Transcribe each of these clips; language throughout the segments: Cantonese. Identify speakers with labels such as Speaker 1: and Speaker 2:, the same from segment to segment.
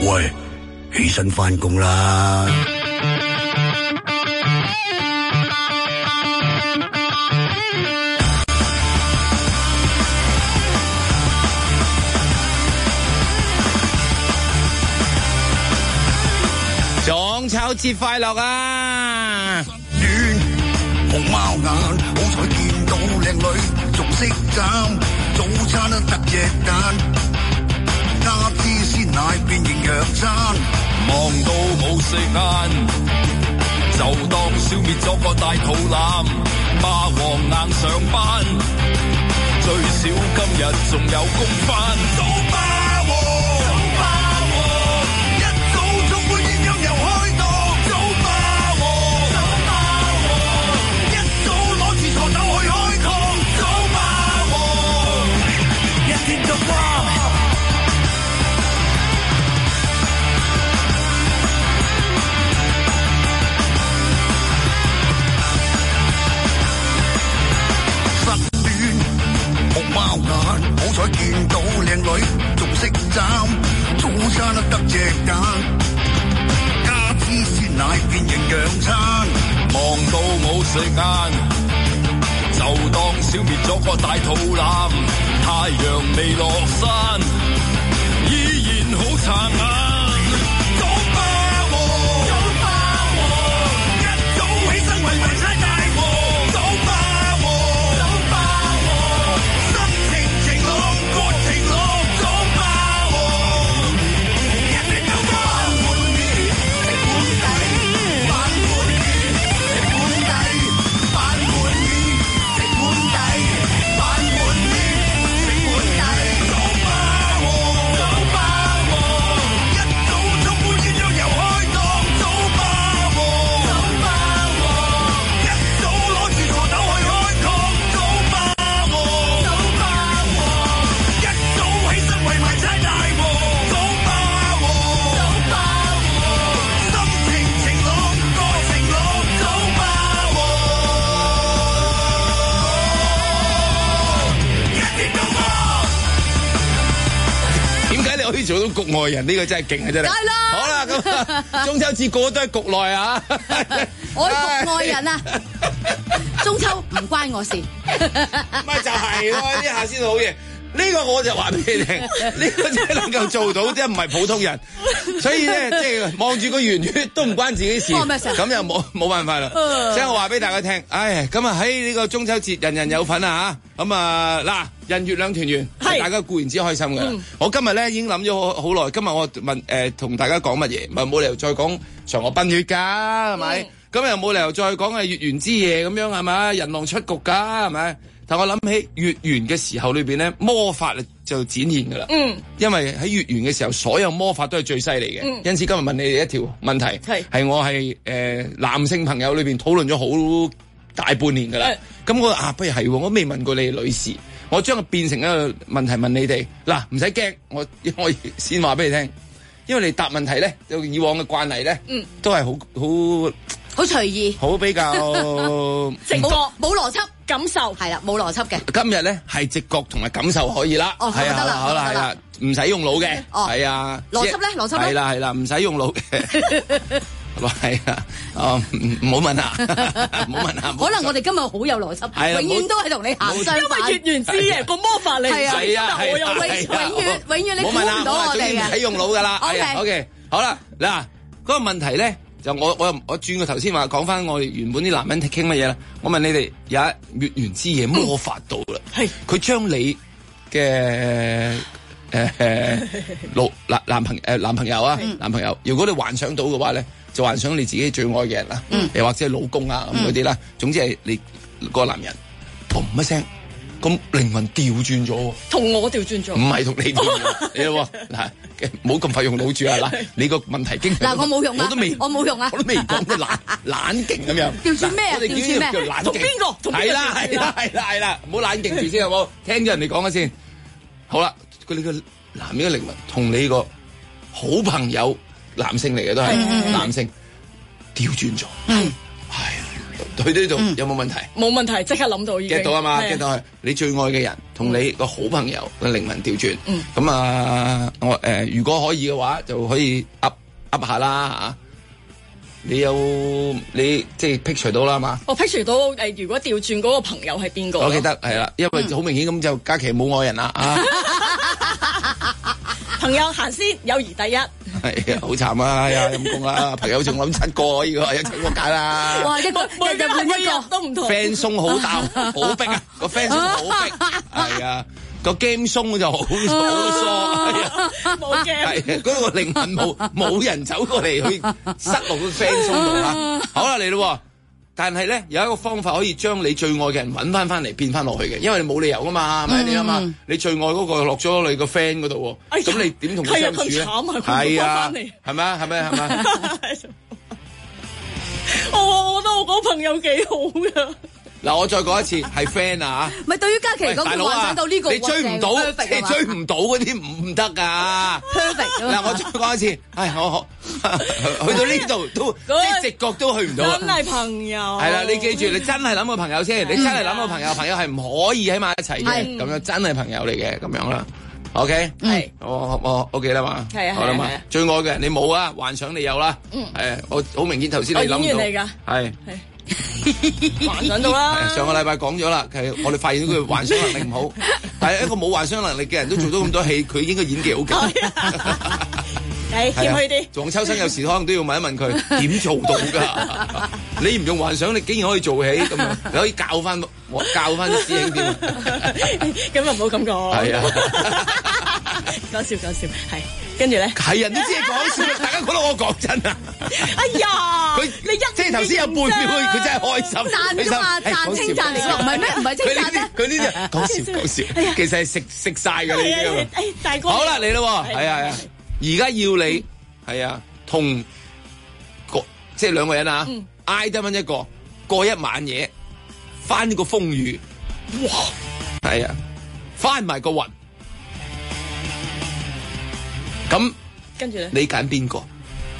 Speaker 1: 喂，起身返工啦！
Speaker 2: 中秋節快樂啊！
Speaker 1: 紅貓眼，好彩見到靚女，仲識斬早餐都得隻蛋，加支鮮奶變營養餐，
Speaker 3: 忙到冇食晏，就當消滅咗個大肚腩，霸王硬上班，最少今日仲有工返。早霸王，早霸王，一早充滿煙陰又開檔，早霸王，早霸王，一早攞住鋤頭去開礦，早霸王，一天就光。
Speaker 1: 貓眼，好彩見到靚女，仲識斬早餐都得隻蛋，加支鮮奶變營養餐，
Speaker 3: 忙到冇食晏，就當消滅咗個大肚腩，太陽未落山，依然好撐眼。早霸王，早霸王，一早起身為迷猜大王，早霸王，早霸王，心情晴朗，國情朗，早霸王，一定夠光。飯碗面，食碗底，飯碗面，食碗底，飯碗面，食碗底，飯碗面，食碗底，早霸王，早霸王，一早充滿煙陽又開檔，早霸王，早霸王，一早攞住鋤頭去開礦，早霸王，早霸王，一早起身為迷猜大王，早霸王，早霸王，心情晴朗，國情朗，早霸王，一天到晚。
Speaker 2: 點解你可以做到局外人？呢個真係勁啊！真係。
Speaker 4: 梗係啦
Speaker 2: 好啦，咁中秋節個個都係局內啊。
Speaker 4: 我係局外人啊！中秋唔關我事。
Speaker 2: 咪就係咯，呢下先好嘢。呢個我就話俾你聽，呢個真係能夠做到，即係唔係普通人。所以咧，即係望住個圓月都唔關自己事，咁又冇辦法啦。即係我話俾大家聽，唉，咁啊喺呢個中秋節，人人有份啊嚇。咁啊嗱，人月兩團圓，大家固然之開心嘅。我今日咧已經諗咗好耐，今日我問同大家講乜嘢，咪冇理由再講嫦娥奔月㗎，係咪？咁又冇理由再講係月圓之夜咁樣係咪？人浪出局㗎係咪？但我諗起月圓嘅時候裏邊咧，魔法就展現噶啦。因為喺月圓嘅時候，所有魔法都係最犀利嘅。因此今日問你哋一條問題，係我係男性朋友裏邊討論咗好大半年噶啦。咁我不如係我未問過你哋女士，我將佢變成一個問題問你哋。嗱，唔使驚，我先話俾你聽，因為你答問題咧，就以往嘅慣例咧，都係
Speaker 4: 好隨意，
Speaker 2: 好比較
Speaker 4: 直覺冇邏輯感受，係啦，冇邏輯嘅。
Speaker 2: 今日咧係直覺同埋感受可以啦，係啊，好啦，係啦，唔使用腦嘅，係啊。
Speaker 4: 邏輯咧，邏輯咧，
Speaker 2: 係啦，唔使用腦嘅，係啊，唔好問啊，唔好問啊。
Speaker 4: 可能我哋今日好有邏輯，永遠都係同你行相反。
Speaker 5: 因為月圓之夜個魔法嚟，
Speaker 4: 係啊，我又永遠你估唔到我哋嘅。
Speaker 2: 唔使用腦噶啦。OK，好啦，嗱，嗰個問題咧。就我轉個頭先話講翻我哋原本啲男人傾乜嘢啦？我問你哋有一月圓之夜魔法到啦，係佢將你嘅男朋友啊，男朋友，如果你幻想到嘅話咧，就幻想你自己最愛嘅人啦，又或者係老公啊咁嗰啲啦，總之係你個男人，砰一聲。咁靈魂調轉咗，
Speaker 5: 同我調轉咗，
Speaker 2: 唔係同你調轉，你咯嗱，唔好咁快用腦住啊嗱，你個問題經
Speaker 4: 嗱我冇用啊，
Speaker 2: 我冇用啊，我都未講得懶勁咁樣，
Speaker 4: 調轉咩啊？調轉咩？
Speaker 5: 同邊個？
Speaker 2: 係啦，唔好懶勁住先好冇？聽咗人哋講咗先，好啦，佢哋個男人嘅靈魂同你個好朋友男性嚟嘅都係男性調轉咗，係。 去呢度有冇問題？
Speaker 5: 冇問題，即刻諗到已經
Speaker 2: get 到啊嘛 ，get 到係你最愛嘅人同你個好朋友嘅靈魂調轉。咁啊，我如果可以嘅話，就可以噏下啦嚇。你即係 picture 到啦嘛？
Speaker 5: 我 picture 到如果調轉嗰個朋友係邊個？
Speaker 2: 我記得係啦，因為好明顯咁就嘉琪冇愛人啦啊！
Speaker 5: 朋友行先，友誼第一。
Speaker 2: 係啊，好慘啊！呀，陰公啦，朋友仲諗7個呢個，有7個解啦。
Speaker 4: 哇，一個
Speaker 5: 都唔同。
Speaker 2: friend 鬆好大，好逼啊！個 friend 鬆好逼，係啊，個 game 鬆就好疏，係啊，
Speaker 5: 冇 game。
Speaker 2: 係嗰個靈魂冇人走過嚟去塞落個 friend 鬆度啊！好啦，嚟咯。但係咧有一個方法可以將你最愛嘅人揾翻嚟變翻落去嘅，因為你冇理由噶嘛，係咪你啊嘛？你最愛嗰個落咗你個 friend 嗰度喎，咁你點同佢相處咧？係啊，係咪啊？係咪？
Speaker 5: 我覺得我嗰個朋友幾好噶。
Speaker 2: 嗱，我再講一次，係 friend 啊！
Speaker 4: 咪對於嘉琪嚟講，佢幻想到呢個，
Speaker 2: 你追唔到，你追唔到嗰啲唔得噶。
Speaker 4: perfect
Speaker 2: 嗱，我再講一次，我去到呢度都即係直覺都去唔到啦。
Speaker 5: 真係朋友。係
Speaker 2: 啦，你記住，你真係諗個朋友先，你真係諗個朋友，朋友係唔可以喺埋一齊嘅，咁樣真係朋友嚟嘅，咁樣啦。OK，係，我 OK 啦嘛，
Speaker 5: 係啊，
Speaker 2: 好啦嘛，最愛嘅人你冇啊，幻想你有啦，我好明顯頭先你諗到，
Speaker 5: 演員嚟㗎，
Speaker 2: 係。
Speaker 5: 幻想到啦！
Speaker 2: 上個禮拜講咗啦，係我哋發現到佢幻想能力唔好，但係一個冇幻想能力嘅人都做咗咁多戲，佢應該演技好勁。
Speaker 5: 係謙虛啲。
Speaker 2: 黃秋生有時可能都要問一問佢點做到㗎？你唔用幻想，你竟然可以做戲咁樣，你可以教翻啲師兄添。
Speaker 5: 咁又唔好咁講。
Speaker 2: 係啊，
Speaker 5: 講笑係。跟住咧，
Speaker 2: 係人都知係講笑，大家覺得我講真啊！
Speaker 5: 哎呀，
Speaker 2: 佢
Speaker 5: 你
Speaker 2: 即係頭先有半秒，佢真係開心，
Speaker 4: 讚㗎嘛，讚稱讚嚟㗎，唔係咩？唔係稱讚啫。
Speaker 2: 佢呢啲講笑，其實係食晒㗎呢啲。
Speaker 5: 大哥，
Speaker 2: 好啦，嚟啦，係啊，而家要你係啊，同即係兩個人啊，挨得翻一個過一晚嘢，翻呢個風雨，哇，係啊，翻埋個雲。咁，
Speaker 5: 跟住咧，
Speaker 2: 你揀邊個？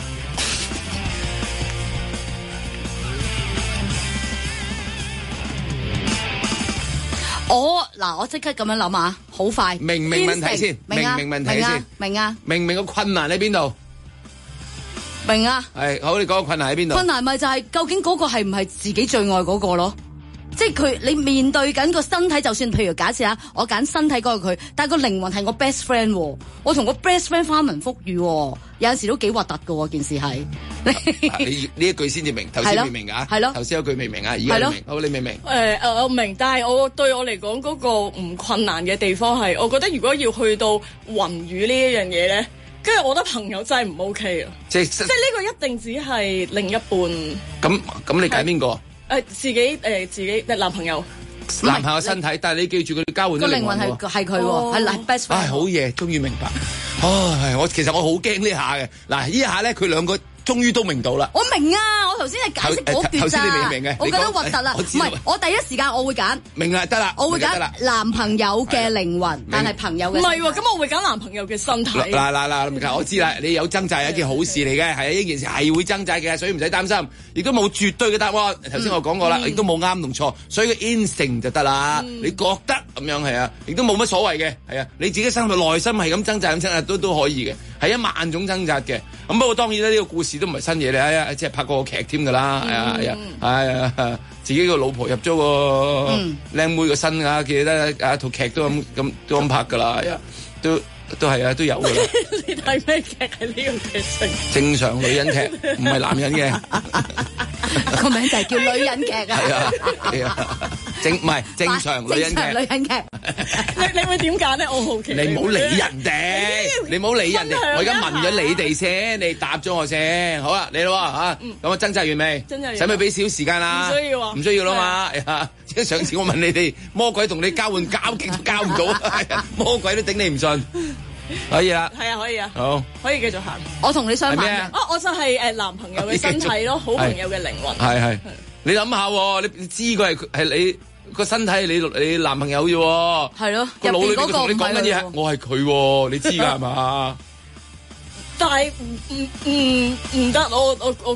Speaker 4: 我即刻咁樣諗啊，好快。
Speaker 2: 明問題先，明問題先，明個困難喺邊度？
Speaker 4: 明啊。
Speaker 2: 係，好，你講個困難喺邊度？
Speaker 4: 困難咪就係究竟嗰個係唔係自己最愛嗰個咯？即係你面對緊個身體，就算譬如假設我揀身體嗰個佢，但係個靈魂係我 best friend，我同個 best friend 翻雲覆雨，有陣時都幾核突噶，件事係。
Speaker 2: 你呢一句先至明，頭先未明㗎？係咯，頭先有句未明啊，而家明。好，你明唔明？
Speaker 5: 我明，但係對我嚟講嗰個唔困難嘅地方係，我覺得如果要去到雲雨呢一樣嘢咧，跟住我覺得朋友真係唔 OK 啊！即係呢個一定只係另一半。
Speaker 2: 咁你揀邊個？
Speaker 5: 自己男朋友
Speaker 2: 身體，但係你記住佢哋交換咗靈魂喎。
Speaker 4: 個靈魂係佢喎，係 best friend。
Speaker 2: 好嘢，終於明白。其實我好驚呢下嘅。嗱，呢下咧佢兩個終於都明到啦。
Speaker 4: 我明啊，我頭先係解釋嗰段咋。頭先你未明嘅，我覺得核突啦。唔係，我第一時間我會揀。明啦，得啦。我會揀男朋友嘅靈魂，但係朋友嘅。唔係
Speaker 5: 喎，咁我會揀男朋友嘅身體。
Speaker 2: 嗱，我知啦，你有掙扎係一件好事嚟嘅，係啊，呢件事係會掙扎嘅，所以唔使擔心，亦都冇絕對嘅答案。頭先我講過啦，亦都冇啱同錯，所以個 instinct 就得啦。你覺得咁樣係啊，亦都冇乜所謂嘅，係啊，你自己心裏內心係咁掙扎咁掙扎都可以嘅，係1萬種掙扎嘅。咁不過當然咧，呢個故事都唔係新嘢嚟，即係拍過個劇添㗎啦，係啊，自己個老婆入咗個靚妹個身啊，記得套劇都咁拍㗎啦，都係啊，都有㗎啦。
Speaker 5: 你睇咩劇係呢個劇情？
Speaker 2: 正常女人劇，唔係男人嘅。
Speaker 4: 個名就係叫女人劇啊。
Speaker 2: 係啊，正常女人劇。
Speaker 4: 女人劇。
Speaker 5: 你會點揀咧？我好奇。
Speaker 2: 你唔好理人哋，你唔好理人哋。我而家問咗你哋先，你答咗我先。好啦，你咯嚇，咁我掙扎完未？使唔使俾少時間啊？唔需要啦嘛。即係上次我問你哋，魔鬼同你交換交極都交唔到，魔鬼都頂你唔順。可以啦，係啊，可以啊，好，可以繼續行。我同你相反嘅，我就係男朋友嘅身體咯，好朋友嘅靈魂。係，你諗下，你知佢係你個身體，你男朋友啫。係咯，個腦裏邊同你講緊嘢，我係佢，你知㗎係嘛？但係唔得，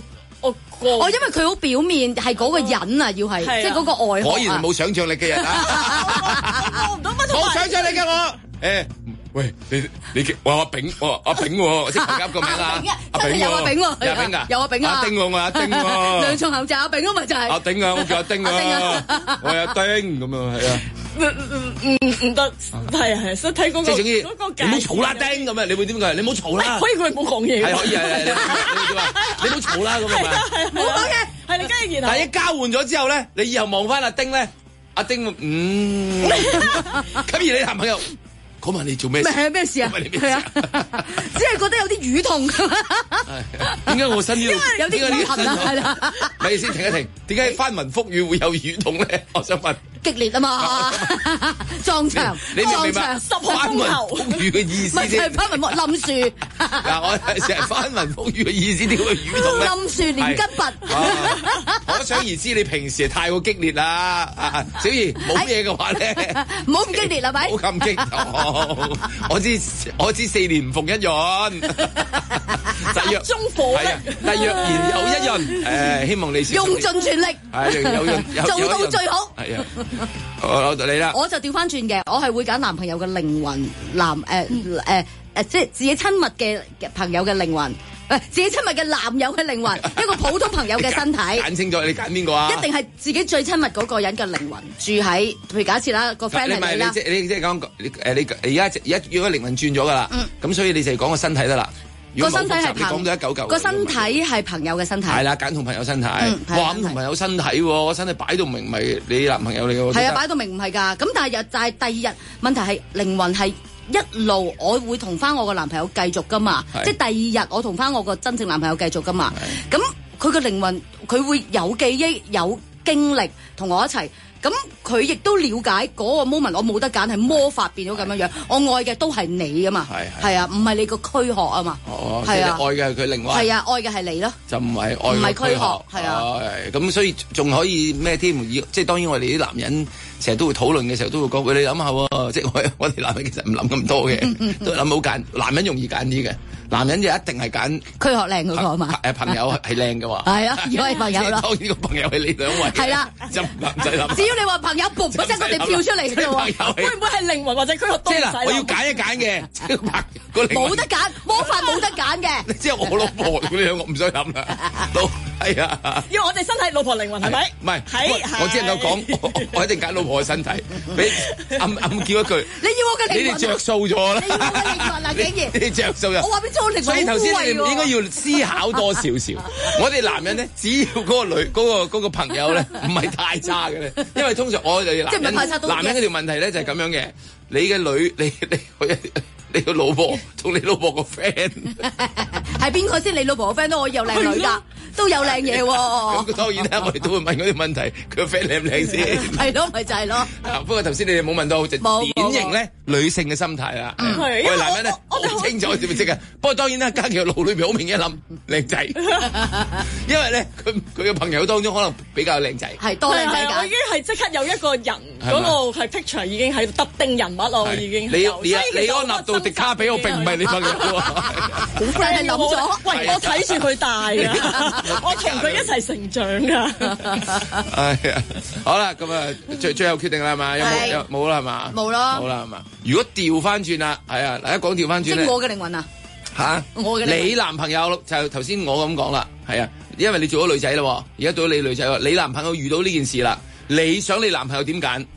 Speaker 5: 過。
Speaker 4: 因為佢好表面係嗰個人啊，要係即係嗰個外殼啊。
Speaker 2: 果然冇想像力嘅人啊！
Speaker 5: 我唔到乜
Speaker 2: 冇想像力嘅我。喂，你話阿炳，阿炳喎，識大家個名啊？
Speaker 4: 阿炳有阿炳喎，
Speaker 2: 有阿炳㗎，
Speaker 4: 有阿炳啊！
Speaker 2: 阿丁喎，我阿丁喎。
Speaker 4: 梁仲恒就阿炳啊嘛，就係。
Speaker 2: 阿丁啊，我叫阿丁啊，我係阿丁咁啊，係啊。
Speaker 5: 唔得，係，所以睇嗰個
Speaker 2: 即係總之，
Speaker 5: 嗰個
Speaker 2: 你唔好嘈啦，丁咁啊！你會點講？你唔好嘈啦。
Speaker 5: 可以佢唔好講嘢。
Speaker 2: 係可以係，你唔好嘈啦咁啊嘛。
Speaker 5: 唔好講嘢，係你跟住然後。
Speaker 2: 但係一交換咗之後咧，你以後望翻阿丁咧，阿丁咁而你男朋友。嗰晚你做咩事？
Speaker 4: 係咩事啊？係啊，只係覺得有啲瘀痛。
Speaker 2: 點解我身呢度
Speaker 4: 有啲瘀痕啊？係啦。
Speaker 2: 咪先停一停，點解翻雲覆雨會有瘀痛咧？我想問。
Speaker 4: 激烈啊嘛，撞牆，
Speaker 2: 你明唔明白？
Speaker 5: 翻雲
Speaker 2: 覆雨嘅意思
Speaker 4: 咪就係翻雲覆冧樹。
Speaker 2: 嗱，我成日翻雲覆雨嘅意思點會瘀痛咧？
Speaker 4: 冧樹連根拔。
Speaker 2: 可想而知，你平時係太過激烈啦。小儀冇嘢嘅話咧，
Speaker 4: 唔好咁激烈係咪？
Speaker 2: 唔好咁激動。我知4年唔逢一閏，
Speaker 5: 集中火力，
Speaker 2: 但若然有一閏，希望你
Speaker 4: 用盡全力，做到最好。
Speaker 2: 係啊，我你啦，
Speaker 4: 我就調翻轉嘅，我係會揀男朋友嘅靈魂，即係自己親密嘅朋友嘅靈魂。自己親密嘅男友嘅靈魂，一個普通朋友嘅身體。揀
Speaker 2: 清楚，你揀邊個啊？
Speaker 4: 一定係自己最親密嗰個人嘅靈魂住喺，譬如假設啦，個 friend 係你啦。
Speaker 2: 你即係講你而家如果靈魂轉咗㗎啦，咁所以你就講個身體得啦。
Speaker 4: 個身體係
Speaker 2: 講到一嚿嚿。
Speaker 4: 個身體係朋友嘅身體。
Speaker 2: 係啦，揀同朋友身體。哇，咁同朋友身體喎，身體擺到明咪你男朋友嚟㗎喎。
Speaker 4: 係啊，擺到明唔係㗎。咁但係就係第二日問題係靈魂係。一路我會同翻我個男朋友繼續噶嘛，即係第二日我同翻我個真正男朋友繼續噶嘛。咁佢個靈魂佢會有記憶有經歷同我一齊，咁佢亦都了解嗰個 moment 我冇得揀係魔法變咗咁樣樣，我愛嘅都係你啊嘛，係啊，唔係你個軀殼啊嘛，
Speaker 2: 係啊，愛嘅係佢靈魂，
Speaker 4: 係啊，愛嘅係你咯，
Speaker 2: 就唔係愛唔係
Speaker 4: 軀殼，係啊，
Speaker 2: 咁所以仲可以咩添？即係當然我哋啲男人。成日都會討論嘅時候都會講，喂，你諗下喎，即係我哋男人其實唔諗咁多嘅，都諗好揀，男人容易揀啲嘅，男人就一定係揀
Speaker 4: 軀殼靚嗰個啊嘛，
Speaker 2: 朋友係靚嘅喎，
Speaker 4: 係啊，如果係朋友咯，
Speaker 2: 當然個朋友係你兩位，
Speaker 4: 係啦，
Speaker 2: 就唔使諗。
Speaker 4: 只要你話朋友，嘣嗰陣我哋跳出嚟嘅喎，
Speaker 5: 會唔會係靈魂或者軀殼？
Speaker 2: 即係嗱，我要揀一揀嘅，
Speaker 4: 冇得揀，魔法冇得揀嘅。
Speaker 2: 即係我老婆，你兩個唔使諗啦，係啊，
Speaker 5: 因為我哋身體老婆靈魂係咪？
Speaker 2: 唔係，我只能夠講，我一定揀老婆嘅身體。俾暗叫一句，
Speaker 4: 你要我嘅靈魂，
Speaker 2: 你哋着數咗啦！
Speaker 4: 你要我嘅靈魂啊，竟然
Speaker 2: 你着數咗。
Speaker 4: 我話俾你聽，
Speaker 2: 所以頭先你哋應該要思考多少少。我哋男人咧，只要嗰個朋友咧唔係太差嘅咧，因為通常我哋男人嗰條問題咧就係咁樣嘅。你嘅女，你個老婆同你老婆個 friend
Speaker 4: 係邊個先？你老婆個 friend 都可以有靚女㗎，都有靚嘢喎。
Speaker 2: 咁當然啦，我哋都會問嗰啲問題，佢個 friend 靚唔靚先？
Speaker 4: 係咯，咪就係咯。
Speaker 2: 不過頭先你哋冇問到，就典型咧女性嘅心態啦。我哋男人咧好清楚知唔知啊？不過當然啦，家琪腦裏邊好明顯諗靚仔，因為咧佢嘅朋友當中可能比較靚仔，
Speaker 4: 係多靚仔㗎。
Speaker 5: 我已經係即刻有一個人嗰個係 picture 已經係特定人物咯，已經。
Speaker 2: 李安納度迪卡比奧並唔係你朋友喎，
Speaker 4: 好 friend 係諗咗。
Speaker 5: 喂，我睇住佢大㗎，我同佢一齊成長㗎。
Speaker 2: 係啊，好啦，咁啊，最後決定啦，係嘛？有冇啦，係嘛？
Speaker 4: 冇咯，
Speaker 2: 冇啦，係嘛？如果調翻轉啦，係啊，大家講調翻轉咧，
Speaker 4: 即我嘅靈魂啊！
Speaker 2: 嚇，
Speaker 4: 我嘅
Speaker 2: 你男朋友就頭先我咁講啦，係啊，因為你做咗女仔啦，而家做咗你女仔喎，你男朋友遇到呢件事啦，你想你男朋友點揀？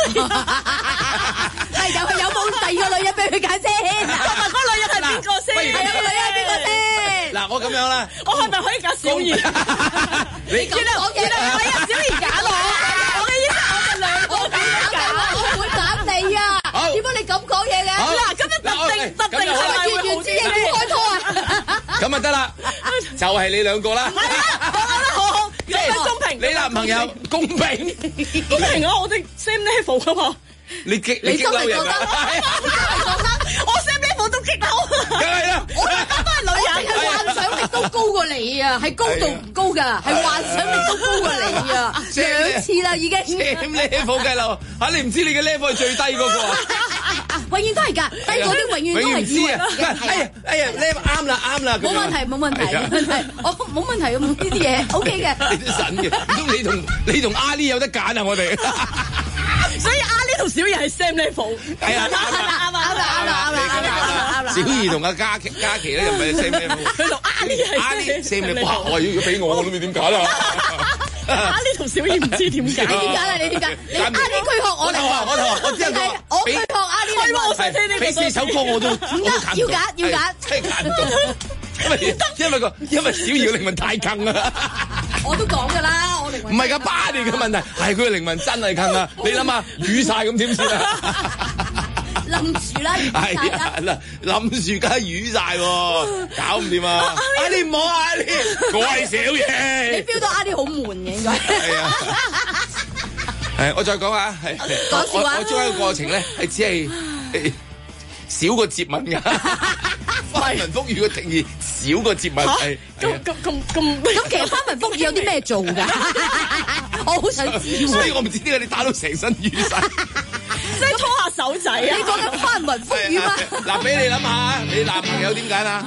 Speaker 4: 係有冇第二個女人俾佢揀先？
Speaker 5: 同埋嗰個女人係邊個先？
Speaker 4: 係有個女人係邊個先？
Speaker 2: 嗱，我咁樣啦，
Speaker 5: 我係咪可以揀小儀？
Speaker 4: 你咁講嘢啦，係啊，小儀揀我。我嘅意思，我哋兩個揀，我會揀你啊！點解你咁講嘢嘅？
Speaker 5: 嗱，咁樣特定係咪
Speaker 4: 完全自己開拖啊？
Speaker 2: 咁啊得啦，就係你兩個啦。
Speaker 5: 係啊，我覺得好，即係公平。
Speaker 2: 你男朋友公平，
Speaker 5: 公平啊！我哋 same level 噶嘛。
Speaker 2: 你激嬲人啊！
Speaker 5: 我 same level 都激嬲。
Speaker 2: 梗係啦，
Speaker 4: 我都係女人，係幻想力都高過你啊，係高度唔高㗎，係幻想力都高過你啊，2次啦已經。
Speaker 2: same level 計啦嚇，你唔知你嘅 level 係最低嗰個啊！
Speaker 4: 永遠都係㗎，低嗰啲永遠都係以為。
Speaker 2: 哎呀，你啱啦。
Speaker 4: 冇問題，我冇問題冇呢啲嘢 OK 嘅。
Speaker 2: 你都神嘅，唔通你同阿 Lee 有得揀啊？我哋。
Speaker 5: 所以阿 Lee 同小儀係 same level。
Speaker 2: 係啊，啱。小儀同阿嘉琪咧又唔係 same level。
Speaker 5: 佢同阿 Lee 係
Speaker 2: same level。哇！如果俾我都唔知點揀啦。
Speaker 5: 阿 Lee 同小儀唔知點揀。
Speaker 4: 你點揀？你阿 Lee 佢學我嚟。
Speaker 2: 我知啊，
Speaker 4: 我佢學阿 Lee。
Speaker 2: 俾4首歌我都
Speaker 4: 要揀，
Speaker 2: 真係揀唔到。因為小儀嘅靈魂太坑啦。
Speaker 4: 我都講㗎啦，我靈魂。
Speaker 2: 唔係㗎，Body嘅問題係佢嘅靈魂真係坑啊！你諗下，瘀晒咁點算啊？
Speaker 4: 冧住啦，
Speaker 2: 係啊，冧住梗係瘀晒喎，搞唔掂啊！阿 Lee 唔好啊，阿 Lee，我係小儀。
Speaker 4: 你 feel 到阿 Lee 好悶嘅應該。係啊。
Speaker 2: 係，我再講下，係
Speaker 4: 講笑話。
Speaker 2: 我中間嘅過程咧係只係少個接吻㗎。翻雲覆雨嘅定義少個接吻係。
Speaker 5: 咁
Speaker 4: 其實翻雲覆雨有啲咩做㗎？我好想知。
Speaker 2: 所以我唔知點解你打到成身瘀晒。
Speaker 5: 即係拖下手仔啊！
Speaker 4: 你講緊翻雲覆雨嘛？
Speaker 2: 嗱，俾你諗下，你男朋友點揀啊？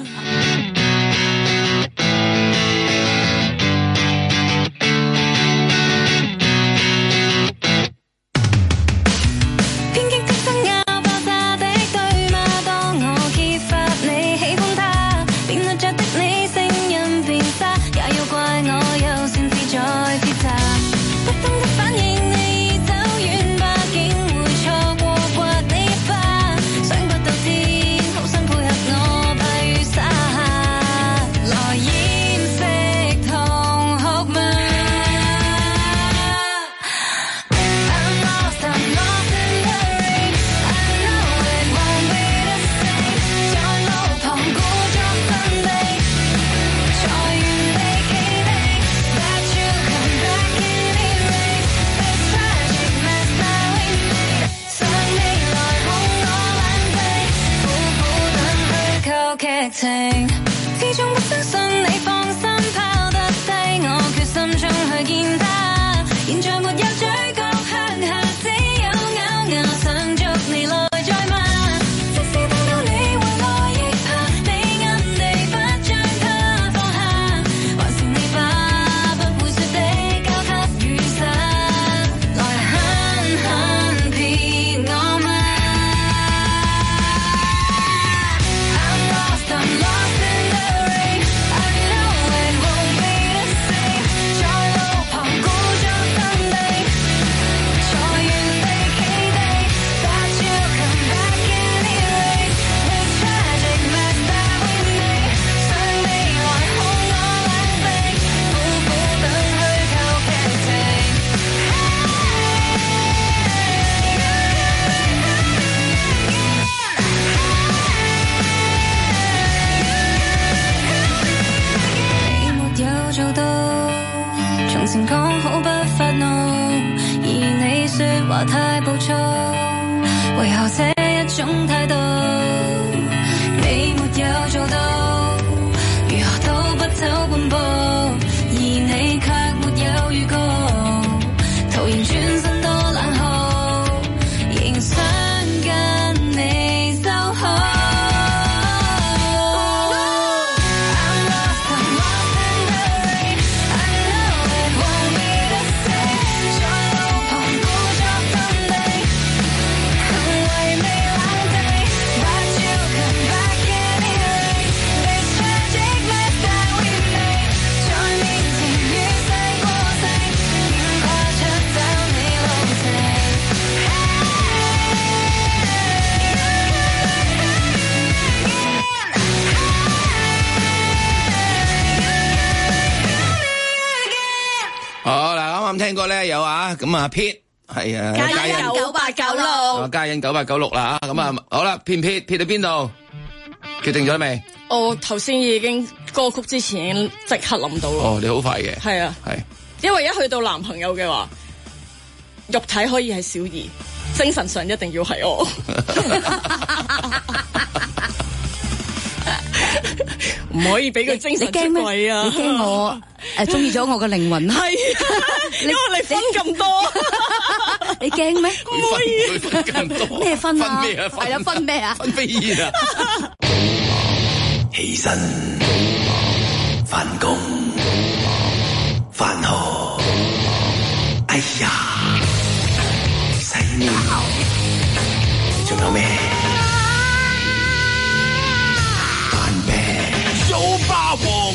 Speaker 6: 始終不相信你放心拋得低，我決心衝去見他。現在沒有嘴角向下，只有咬牙想捉你來再罵。即使等到你回來亦怕，你暗地不將他放下，還是你把不會說的交給雨傘，來狠狠騙我嗎？前講好不發怒，而你說話太暴躁，為何這一種態度？你沒有做到，如何都不走半步，而你卻沒有預告，突然轉身多冷酷，仍想跟你走好。
Speaker 2: 啱聽歌咧有啊，咁啊 Pete 係啊，
Speaker 5: 嘉欣9896，
Speaker 2: 嘉欣9896啦嚇，咁啊好啦，撇到邊度？決定咗未？
Speaker 5: 我頭先已經歌曲之前已經即刻諗到咯。
Speaker 2: 哦，你好快嘅。
Speaker 5: 係啊，
Speaker 2: 係。
Speaker 5: 因為一去到男朋友嘅話，肉體可以係小儀，精神上一定要係我。 唔可以俾佢精神出軌啊！
Speaker 4: 你驚我中意咗我嘅靈魂啊？
Speaker 5: 係，因為你分咁多，
Speaker 4: 你驚咩？
Speaker 2: 唔可以分咁多
Speaker 4: 咩分啊？
Speaker 2: 分咩啊？
Speaker 4: 係啦，分咩啊？
Speaker 2: 分飛燕啊！
Speaker 1: 起身，返工，返學，哎呀，洗面，仲有咩？扮病，
Speaker 3: 蘇霸王，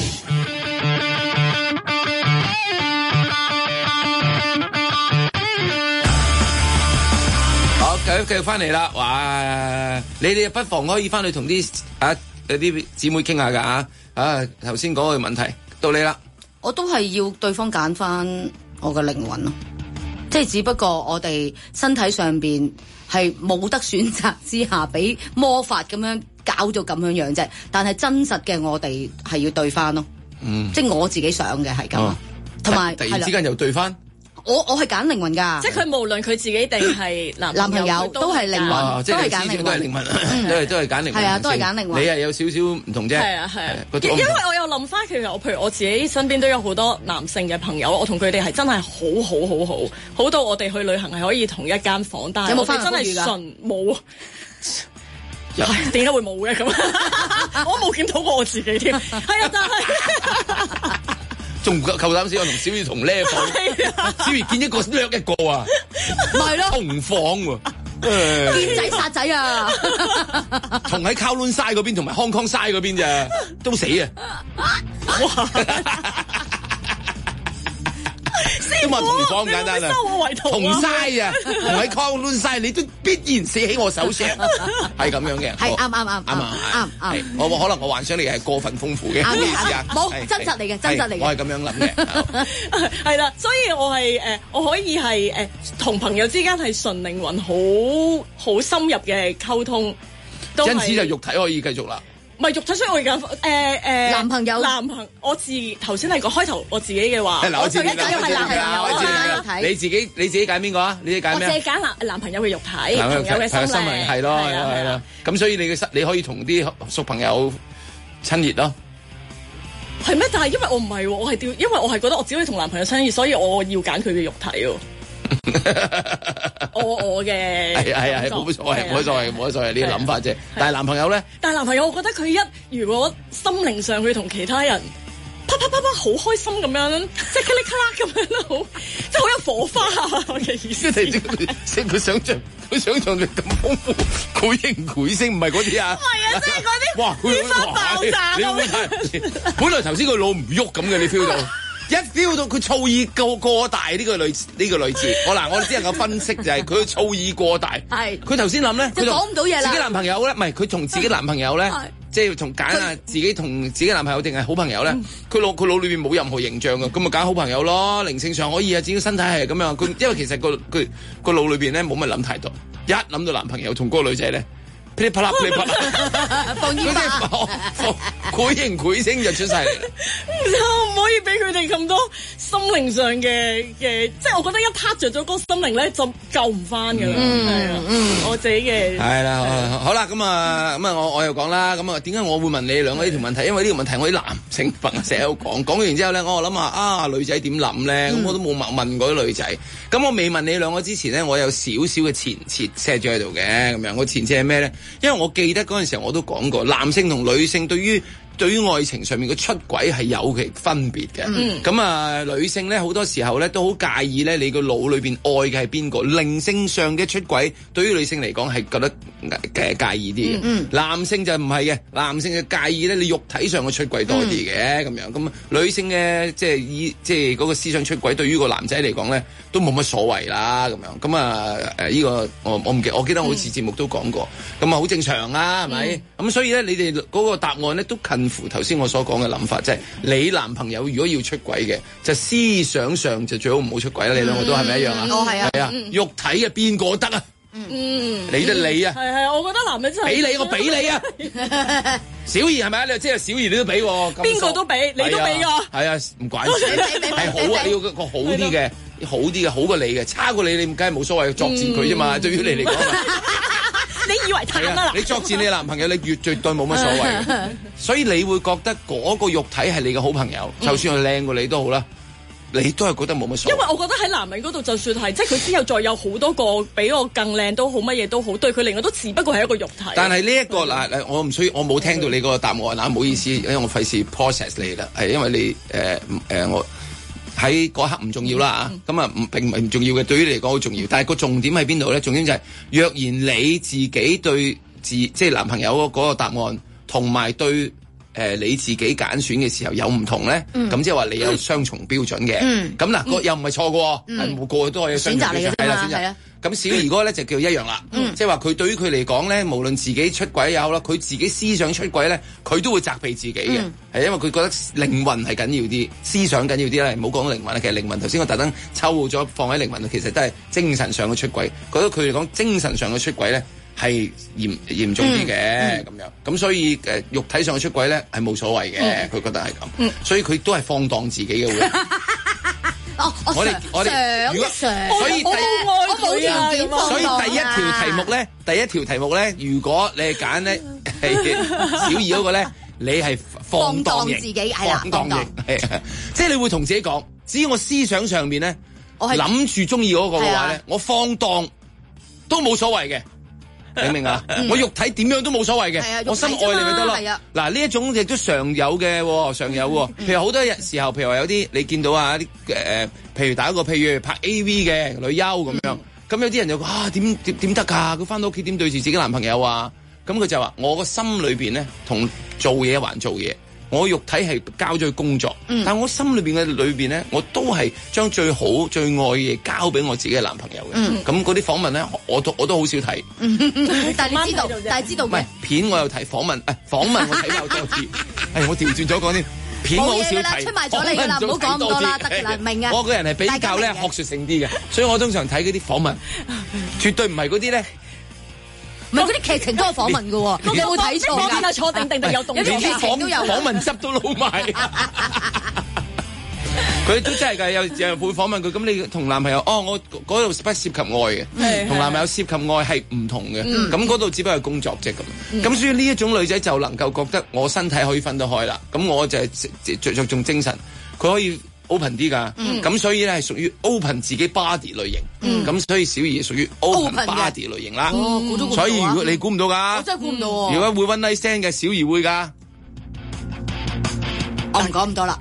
Speaker 2: 好，繼續翻嚟啦！哇，你哋不妨可以翻去同啲有啲姊妹傾下噶頭先講嘅問題到你啦。
Speaker 4: 我都係要對方揀翻我嘅靈魂咯，即係只不過我哋身體上邊係冇得選擇之下，俾魔法咁樣搞到咁樣啫。但係真實嘅我哋係要對翻咯，即係我自己想嘅係咁，同埋
Speaker 2: 突然之間又對翻。
Speaker 4: 我係揀靈魂㗎，
Speaker 5: 即係佢無論佢自己定係男
Speaker 4: 朋友都係靈魂，
Speaker 2: 即係揀靈魂，都係靈魂，都係揀靈魂。
Speaker 4: 係啊，都係揀靈魂。
Speaker 2: 你係有少少唔同啫。
Speaker 5: 係啊。因為我有諗翻，其實譬如我自己身邊都有好多男性嘅朋友，我同佢哋係真係好到我哋去旅行係可以同一間房，但係
Speaker 4: 有冇翻
Speaker 5: 真係純冇。點解會冇嘅咁？我冇檢討過我自己添。係啊，但係。
Speaker 2: 仲夠膽死我同小儀同 level， 小儀見一個掠一個啊，
Speaker 4: 咪咯，
Speaker 2: 同房喎，
Speaker 4: 見仔殺仔啊，
Speaker 2: 同喺 Kowloon Side 嗰邊同埋 Hong Kong Side 嗰邊咋，都死啊！都話同房咁簡單啊，同晒啊，同喺 Kowloon Side 你都必然死喺我手上，係咁樣嘅，
Speaker 4: 係啱，
Speaker 2: 我可能我幻想力係過分豐富嘅，唔好意思啊，
Speaker 4: 冇真實嚟嘅，
Speaker 2: 我係咁樣諗嘅，
Speaker 5: 係啦，所以我係我可以係同朋友之間係純靈魂好深入嘅溝通，
Speaker 2: 因此就肉體可以繼續啦。
Speaker 5: 唔係肉體，所以我而家
Speaker 4: 男朋友，
Speaker 5: 我頭先係個開頭我自己嘅話，我就一定要係男朋友，
Speaker 4: 我揀肉體。
Speaker 2: 你自己揀邊個啊？你自己揀咩？
Speaker 5: 我淨係揀男朋友嘅肉體，朋友嘅心靈，
Speaker 2: 係咯。咁所以你可以同啲熟朋友親熱咯。
Speaker 5: 係咩？但係因為我唔係，因為我係覺得我只可以同男朋友親熱，所以我要揀佢嘅肉體喎。我嘅
Speaker 2: 係冇所謂呢個諗法啫。但係男朋友咧？
Speaker 5: 但係男朋友，我覺得佢如果心靈上佢同其他人啪好開心咁樣，即係咔哩咔啦咁樣好，即係好有火花啊！我嘅意思，
Speaker 2: 即係佢想像力咁豐富，繪形繪聲，唔係嗰啲啊！
Speaker 5: 唔係啊，即係嗰啲哇，天花爆炸咁。
Speaker 2: 本來頭先佢腦唔喐咁嘅，你 feel 到？一 feel 到佢醋意過大呢個女字，我只能夠分析就係佢醋意過大。係佢頭先諗咧，佢
Speaker 4: 講唔到嘢啦。
Speaker 2: 自己男朋友咧，唔係佢同自己男朋友咧，即係從揀啊自己同自己男朋友定係好朋友咧，佢腦裏邊冇任何形象嘅，咁咪揀好朋友咯。靈性上可以啊，自己身體係咁樣。佢因為其實佢個腦裏邊咧冇乜諗太多，一諗到男朋友同嗰個女仔咧。噼里啪啦，噼里啪啦，
Speaker 4: 放煙花，
Speaker 2: 繪形繪聲就出晒嚟啦。
Speaker 5: 唔可以俾佢哋咁多心靈上嘅，即係我覺得一撻着咗嗰個心靈咧，就救唔翻噶啦。我自己嘅
Speaker 2: 係啦，好啦，咁啊，我又講啦，咁啊，點解我會問你兩個呢條問題？因為呢個問題我啲男性朋友成日都講完之後咧，我諗下女仔點諗咧？咁我都冇問過啲女仔。咁我未問你兩個之前咧，我有少少嘅前設 set 咗喺度嘅，咁樣。我前設係咩咧？因為我記得嗰陣時候我都講過，男性同女性對於愛情上面嘅出軌係有其分別嘅。咁女性咧好多時候咧都好介意咧，你個腦裏邊愛嘅係邊個？靈性上嘅出軌對於女性嚟講係覺得介意啲嘅。男性就唔係嘅，男性就介意咧你肉體上嘅出軌多啲嘅咁樣。咁女性嘅即係嗰個思想出軌對於個男仔嚟講咧都冇乜所謂啦咁樣。咁呢個我記得我好似節目都講過，咁好正常啦，係咪？咁所以咧你哋嗰個答案咧都近乎頭先我所講嘅諗法，即係你男朋友如果要出軌嘅，就思想上就最好唔好出軌啦。你兩個都係咪一樣啊？係啊，肉體嘅邊個得啊？你得你啊？
Speaker 5: 係，我覺得男人真係
Speaker 2: 俾你，我俾你啊！小儀係咪啊？你即係小儀你都俾喎，
Speaker 5: 邊個都俾，你都俾㗎。
Speaker 2: 係啊，唔怪事，係好啊！你要個好啲嘅，好過你嘅，差過你梗係冇所謂作賤佢啫嘛。對於你嚟講。
Speaker 5: 你以為攤啦？
Speaker 2: 你作戰你男朋友，你絕對冇乜所謂。所以你會覺得嗰個肉體係你嘅好朋友，就算佢靚過你都好啦。你都係覺得冇乜所謂，
Speaker 5: 因為我覺得喺男人嗰度，就算係即係佢之後再有好多個比我更靚都好，乜嘢都好，對佢嚟講都只不過係一個肉體。
Speaker 2: 但係呢一個嗱，我唔需要，我冇聽到你嗰個答案啊，唔好意思，因為我費事 process 你啦，係因為你我喺嗰刻唔重要啦嚇，咁啊並唔係唔重要嘅，對於你嚟講好重要。但係個重點喺邊度咧？重點就係若然你自己對即係男朋友嗰個答案同埋對。你自己揀選嘅時候有唔同咧，咁即係話你有雙重標準嘅。咁嗱，又唔係錯嘅，係個個都可以雙重標準。係啦，選擇。咁小儀哥咧就叫一樣啦，即係話佢對於佢嚟講咧，無論自己出軌又好啦，佢自己思想出軌咧，佢都會責備自己嘅，係因為佢覺得靈魂係緊要啲，思想緊要啲咧。唔好講靈魂啦，其實靈魂頭先我特登抽咗放喺靈魂度，其實都係精神上嘅出軌。覺得佢嚟講精神上嘅出軌咧。係嚴重啲嘅咁樣，咁所以肉體上嘅出軌咧係冇所謂嘅，佢覺得係咁，所以佢都係放蕩自己嘅會。我哋如果所以第一條題目咧，如果你係揀咧係小儀嗰個咧，你係放蕩型，
Speaker 4: 自己係啦，
Speaker 2: 放蕩型係，即係你會同自己講，只要我思想上面咧，我係諗住中意嗰個嘅話咧，我放蕩都冇所謂嘅。明唔明啊？我肉體點樣都冇所謂嘅，我心愛你咪得咯。嗱，呢一種亦都常有嘅，常有喎。譬如好多時候，譬如話有啲你見到啊啲譬如打一個譬如拍 AV 嘅女優咁樣，咁有啲人就話點得㗎？佢翻到屋企點對住自己男朋友啊？咁佢就話我個心裏邊咧同做嘢還做嘢。我肉體係交咗去工作，但我心裏邊咧，我都係將最好最愛嘅嘢交俾我自己嘅男朋友嘅。咁嗰啲訪問咧，我都好少睇。
Speaker 4: 但係你知道，唔係
Speaker 2: 片我有睇，訪問我睇得多啲。我調轉咗講啲片我好少睇。
Speaker 4: 出賣咗你㗎啦，唔好講咁多啦，得啦，明啊。
Speaker 2: 我個人係比較咧學術性啲嘅，所以我通常睇嗰啲訪問，絕對唔係嗰啲咧。
Speaker 4: 唔係嗰啲劇情都有訪問嘅喎，你有冇睇錯㗎？
Speaker 5: 坐定有動作，
Speaker 2: 有啲劇情都有訪問汁都撈埋。佢都真係㗎，有人會訪問佢。咁你同男朋友，我嗰度不涉及愛嘅，同男朋友涉及愛係唔同嘅。咁嗰度只不過係工作啫咁。咁所以呢一種女仔就能夠覺得我身體可以分得開啦。咁我就係着重精神，佢可以 open 啲㗎。咁所以咧係屬於 open 自己 body 類型。咁所以小儀屬於 open body 類型啦。所以如果你估唔到㗎，
Speaker 4: 我真係估唔到喎。
Speaker 2: 如果會 one night stand 嘅小儀會㗎，
Speaker 4: 我唔講咁多啦。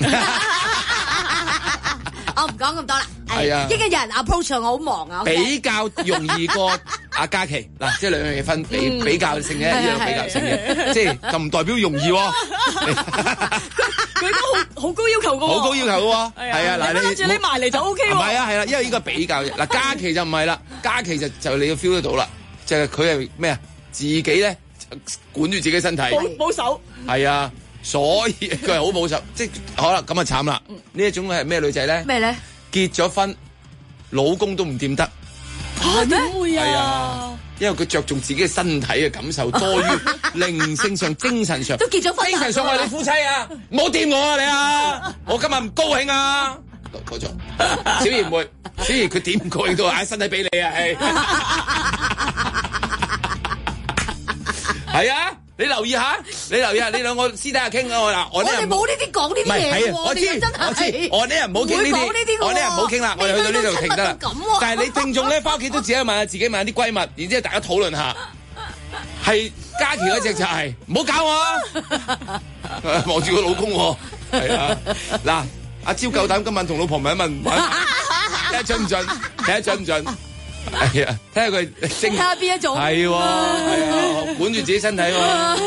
Speaker 4: 我唔講咁多啦。係啊，一個人 approach 我好忙啊。
Speaker 2: 比較容易過阿嘉琪嗱，即係兩樣嘢分比較性嘅，一樣比較性嘅，即係就唔代表容易喎。
Speaker 5: 佢都好高要求嘅喎，
Speaker 2: 好高要求嘅喎。係啊，嗱你
Speaker 5: 跟住你埋嚟就 OK 喎。
Speaker 2: 唔係啊，係啦，因為呢個比較嗱，嘉琪就唔係啦，嘉琪就你要 feel 得到啦，就係佢係咩啊？自己咧管住自己身體，
Speaker 5: 保守。係
Speaker 2: 啊。所以佢係好保守，即係好啦，咁啊慘啦！呢一種係咩女仔咧？
Speaker 4: 咩咧？
Speaker 2: 結咗婚，老公都唔掂得。
Speaker 5: 點會啊？
Speaker 2: 係啊，因為佢着重自己嘅身體嘅感受多於靈性上、精神上。
Speaker 4: 都結咗婚，
Speaker 2: 精神上係你夫妻啊！唔好掂我啊你啊！我今日唔高興啊！嗰種小儀唔會，小儀佢點唔高興都嗌身體俾你啊！係啊！你留意下，你兩個私底下傾啊！我哋
Speaker 4: 冇呢啲講呢啲嘢喎，
Speaker 2: 我知，我呢人唔好傾呢啲，我呢人唔好傾啦，我哋去到呢度停得啦。但係你聽眾咧，翻屋企都自己問下自己，問下啲閨蜜，然之後大家討論下，係嘉琪嗰隻就係唔好搞我啊！望住個老公喎，係啊！嗱，阿招夠膽今晚同老婆問一問，睇下準唔準，睇下準唔準。係啊，睇下佢
Speaker 4: 睇下邊一種
Speaker 2: 係喎，管住自己身體喎。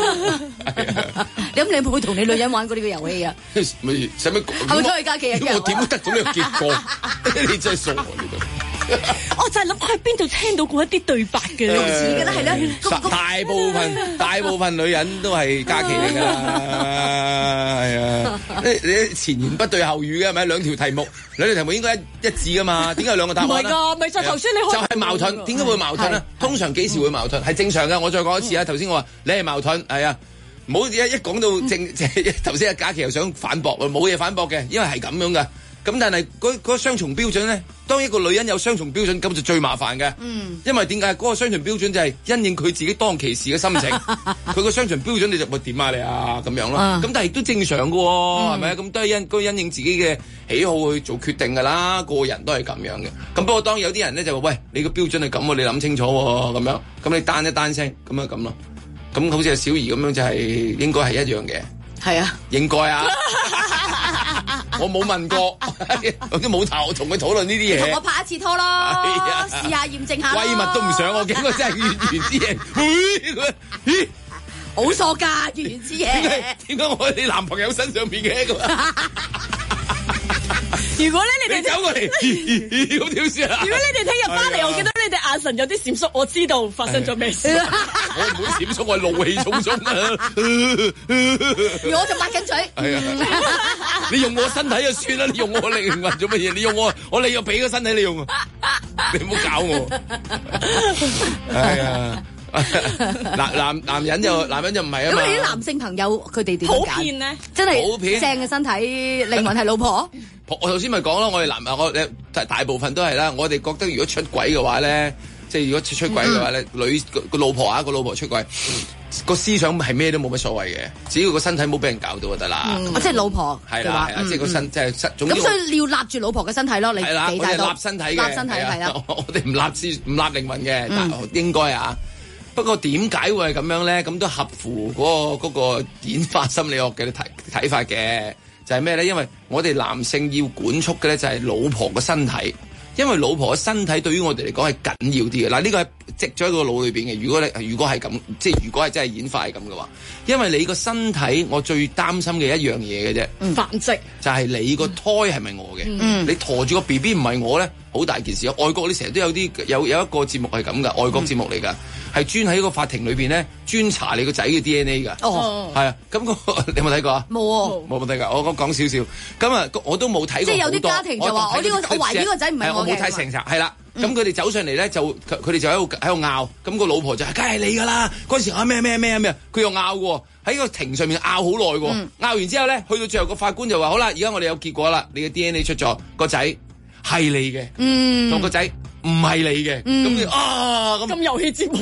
Speaker 4: 咁你會同你女人玩過呢個遊戲啊？
Speaker 2: 咪使乜？
Speaker 4: 係咪都係假期啊？
Speaker 2: 我點得到呢個結果？你真係傻喎！
Speaker 5: 我就係諗喺邊度聽到過一啲對白嘅，
Speaker 4: 好似嘅啦，係啦。
Speaker 2: 大部分女人都係假期嚟㗎啦，係啊！你前言不對後語嘅係咪？兩條題目應該一致㗎嘛？點解有兩個答案？
Speaker 5: 唔係㗎，咪就頭先你
Speaker 2: 就係矛盾。點解會矛盾咧？通常幾時會矛盾？係正常㗎。我再講一次啊！頭先我話你係矛盾，係啊，唔好一講到頭先阿假期又想反駁，冇嘢反駁嘅，因為係咁樣㗎。 咁但係嗰個雙重標準咧，當一個女人有雙重標準，咁就最麻煩嘅。因為點解嗰個雙重標準就係因應佢自己當其時嘅心情，佢個雙重標準你就會點啊你啊咁樣咯。咁但係亦都正常嘅喎，係咪啊？咁都係因應自己嘅喜好去做決定㗎啦，個人都係咁樣嘅。咁不過當有啲人咧就話喂，你個標準係咁喎，你諗清楚喎咁樣，咁你單一單聲咁啊咁咯。咁好似阿小儀咁樣就係應該係一樣嘅。
Speaker 4: 係啊，
Speaker 2: 應該啊。我冇問過，我都冇同佢討論呢啲嘢。
Speaker 4: 同我拍一次拖咯，試下驗證下。
Speaker 2: 閨蜜都唔想我，結果真係月圓之夜。咦，
Speaker 4: 好傻㗎，月圓之夜。
Speaker 2: 點解我喺你男朋友身上邊嘅咁啊？
Speaker 5: 如果咧你哋
Speaker 2: 走過嚟，咁點算啊？
Speaker 5: 如果你哋聽日翻嚟，我見到你哋眼神有啲閃縮，我知道發生咗咩事。
Speaker 2: 我唔會閃縮，我係怒氣沖沖啊！
Speaker 4: 而我就抹緊嘴。
Speaker 2: 係啊，你用我身體就算啦，你用我靈魂做乜嘢？你用我你又俾個身體你用啊！你唔好搞我。係啊。男人就唔係啊嘛。咁你啲
Speaker 4: 男性朋友佢哋點
Speaker 5: 普遍咧？
Speaker 4: 真係正嘅身體，靈魂係老婆。
Speaker 2: 我頭先咪講咯，我哋我大部分都係啦。我哋覺得如果出軌嘅話咧，即係如果出軌嘅話咧，個老婆出軌，個思想係咩都冇乜所謂嘅，只要個身體冇俾人搞到就得啦。
Speaker 4: 即係老婆
Speaker 2: 係啦，即係個身即係
Speaker 4: 咁，所以你要立住老婆嘅身體咯。你
Speaker 2: 係啦，
Speaker 4: 我哋
Speaker 2: 立身體嘅，
Speaker 4: 立身體係啦。
Speaker 2: 我哋唔立靈魂嘅，應該啊。不過點解會係咁樣咧？咁都合乎嗰個演化心理學嘅睇法嘅，就係咩咧？因為我哋男性要管束嘅咧就係老婆嘅身體，因為老婆嘅身體對於我哋嚟講係緊要啲嘅。嗱，呢個係積咗喺個腦裏邊嘅。如果係咁，即係如果係真係演化係咁嘅話，因為你個身體，我最擔心嘅一樣嘢嘅啫，
Speaker 5: 繁殖
Speaker 2: 就係你個胎係咪我嘅？你陀住個 BB 唔係我咧，好大件事。外國你成日都有一個節目係咁噶，外國節目嚟噶。係專喺個法庭裏邊咧，專查你個仔嘅 DNA 㗎。哦，係啊，咁你有冇睇過啊？
Speaker 4: 冇
Speaker 2: 睇㗎。我講少少。咁啊，我都冇睇過。
Speaker 4: 即係有啲家庭就話：我懷疑呢個仔唔係我嘅。
Speaker 2: 我冇睇成集，係啦。咁佢哋走上嚟咧，佢哋就喺度拗。咁個老婆就係：梗係你㗎啦！嗰陣時咩，佢又拗喎，喺個庭上面拗好耐喎。拗完之後咧，去到最後個法官就話：好啦，而家我哋有結果啦，你嘅 DNA 出咗，個仔係你嘅。同個仔。唔係你嘅，咁
Speaker 5: 遊戲節目，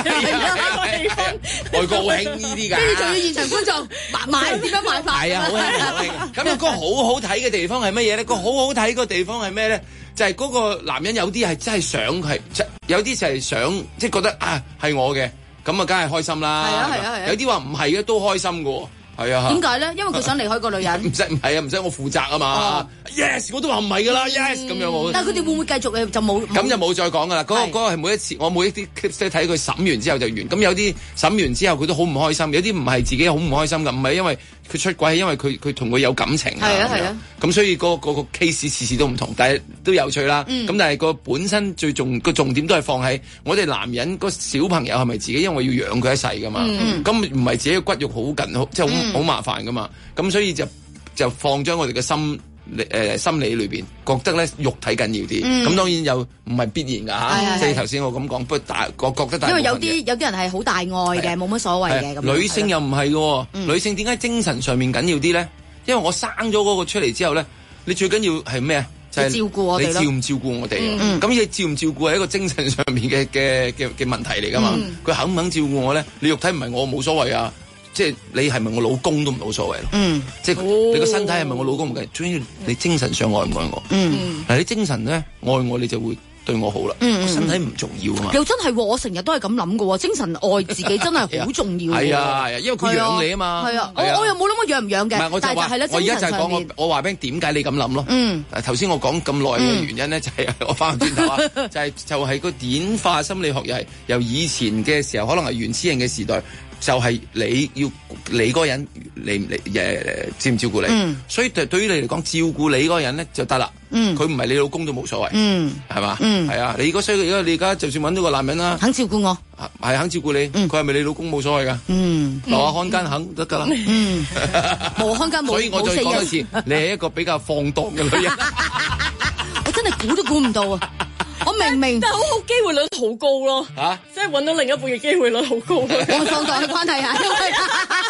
Speaker 2: 外國好興呢啲㗎，
Speaker 4: 跟住仲要現場觀眾買點樣買法？
Speaker 2: 係啊，好興。咁個歌好好睇嘅地方係乜嘢咧？個好好睇個地方係咩咧？就係嗰個男人有啲係真係想係，有啲就係想即係覺得啊係我嘅，咁啊梗係開心啦。係啊。有啲話唔係嘅都開心㗎喎。係啊，點
Speaker 4: 解咧？因為佢想離開個女人。唔
Speaker 2: 使我負責啊嘛。Yes， 我都話唔係噶啦。Yes， 咁樣。
Speaker 4: 但係佢哋會唔會繼續就冇？
Speaker 2: 咁就冇再講噶啦。嗰個係每一次，我每一啲 clips 都睇佢審完之後就完。咁有啲審完之後佢都好唔開心，有啲唔係自己好唔開心噶，唔係因為佢出軌，係因為佢同佢有感情。係啊。咁所以個 case 次次都唔同，但係都有趣啦。咁但係個本身個重點都係放喺我哋男人個小朋友係咪自己，因為要養佢一世噶嘛。咁唔係自己嘅骨肉好緊，即係好麻煩噶嘛，咁所以就放咗我哋嘅心理裏邊，覺得咧肉體緊要啲，咁當然又唔係必然噶吓，即係頭先我咁講，不過我覺得因為有啲人係好大愛嘅，冇乜所謂嘅。咁女性又唔係嘅，女性點解精神上面緊要啲咧？因為我生咗嗰個出嚟之後咧，你最緊要係咩啊？就係照顧我哋咯。你照唔照顧我哋？咁你照唔照顧係一個精神上面嘅問題嚟噶嘛？佢肯唔肯照顧我咧？你肉體唔係我冇所謂啊。即係你係咪我老公都唔冇所謂咯，即係你個身體係咪我老公唔緊，最緊要你精神上愛唔愛我。嗱，你精神咧愛我，你就會對我好啦。我身體唔重要啊嘛。又真係，我成日都係咁諗噶喎，精神愛自己真係好重要。係啊，因為佢養你啊嘛。係啊，我又冇諗過養唔養嘅。唔係，我就話我而家就係講我話俾你點解你咁諗咯。頭先我講咁耐嘅原因咧，就係我翻轉頭啊，就係個演化心理學又係由以前嘅時候，可能係原始人嘅時代。就係你嗰個人嚟照唔照顧你，所以對於你嚟講，照顧你嗰個人咧就得啦。佢唔係你老公都冇所謂，係嘛？係啊，你如果你而家就算揾到個男人啦，肯照顧我，係肯照顧你，佢係咪你老公冇所謂噶？留下看更肯得噶啦。冇看更冇。所以我再講一次，你係一個比較放蕩嘅女人。我真係估都估唔到啊！我明，
Speaker 5: 但係好機會率好高咯，即係揾到另一半嘅機會率好高。我
Speaker 4: 放蕩嘅關係啊，因為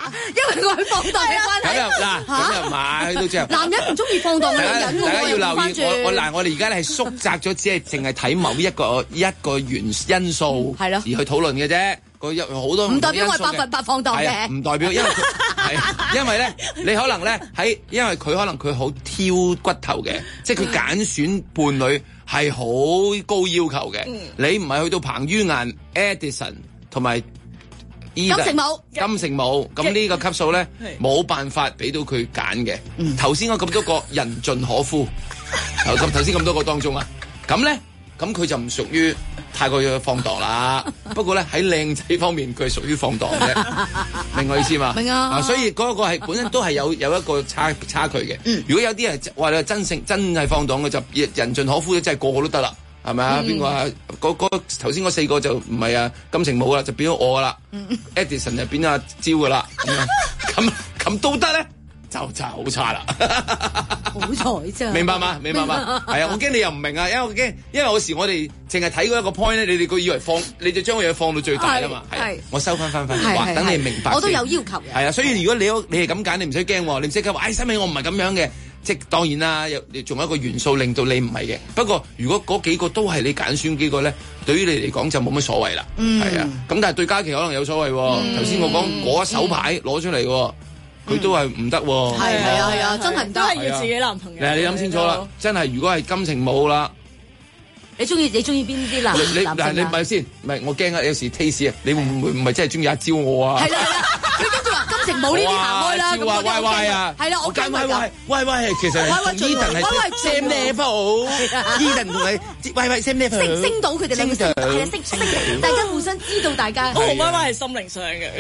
Speaker 4: 因為我係放蕩嘅關係。
Speaker 2: 咁又唔係，去到之後，
Speaker 4: 男人唔中意放蕩嘅女人，
Speaker 2: 大家要留意我哋而家係縮窄咗，只係淨係睇某一個因素係咯，而去討論嘅啫。好多
Speaker 4: 唔代表我係100%放蕩嘅，
Speaker 2: 唔代表因為咧，你可能咧因為佢可能佢好挑骨頭嘅，即係佢揀選伴侶係好高要求嘅。你唔係去到彭于晏、Edison 同埋金城武咁呢個級數咧，冇辦法俾到佢揀嘅。頭先我咁多個人盡可夫，頭先咁多個當中啊，咁咧。咁佢就唔屬於太過放蕩啦。不過咧喺靚仔方面，佢係屬於放蕩啫。明我意思嘛？
Speaker 4: 明啊。
Speaker 2: 所以嗰個係本身都係有一個差距嘅。如果有啲人話你真係放蕩嘅，就人盡可夫，真係個個都得啦，係咪啊？邊個啊？頭先嗰4個就唔係啊金城武啦，就變咗我噶啦。Edison 就變咗阿招噶啦。咁都得咧？就好差啦，
Speaker 4: 好彩啫！
Speaker 2: 明白嘛？係啊，我驚你又唔明啊，因為有時我哋淨係睇嗰一個 point 咧，你哋個以為你就將個嘢放到最大啊嘛。係，我收翻，話等你明白。
Speaker 4: 我都有要求嘅。
Speaker 2: 係啊，所以如果你係咁揀，你唔使驚，你唔使講話，新美我唔係咁樣嘅，即係當然啦，仲有一個元素令到你唔係嘅。不過如果嗰幾個都係你揀選幾個咧，對於你嚟講就冇乜所謂啦。係啊，咁但係對嘉琪可能有所謂。頭先我講嗰一手牌攞出嚟。佢都係唔得喎，
Speaker 4: 係啊，真係唔得，
Speaker 5: 都係要自己男朋友。
Speaker 2: 你諗清楚啦，真係如果係金城武啦，
Speaker 4: 你中意邊啲男？
Speaker 2: 你唔係先，唔係我驚啊！有時 taste 啊，你會唔係真係中意阿招我啊？
Speaker 4: 係啦，佢跟住話金城武呢啲行開啦，
Speaker 2: 咁我 Y 啊，
Speaker 4: 係啦，我跟埋㗎。
Speaker 2: Y 其實係 Eden 係 Sam Level，Eden 同你 Y Sam Level
Speaker 4: 升到佢哋兩個係啊，升，大家互相知道大家。
Speaker 5: 我同 Y 係心靈上嘅。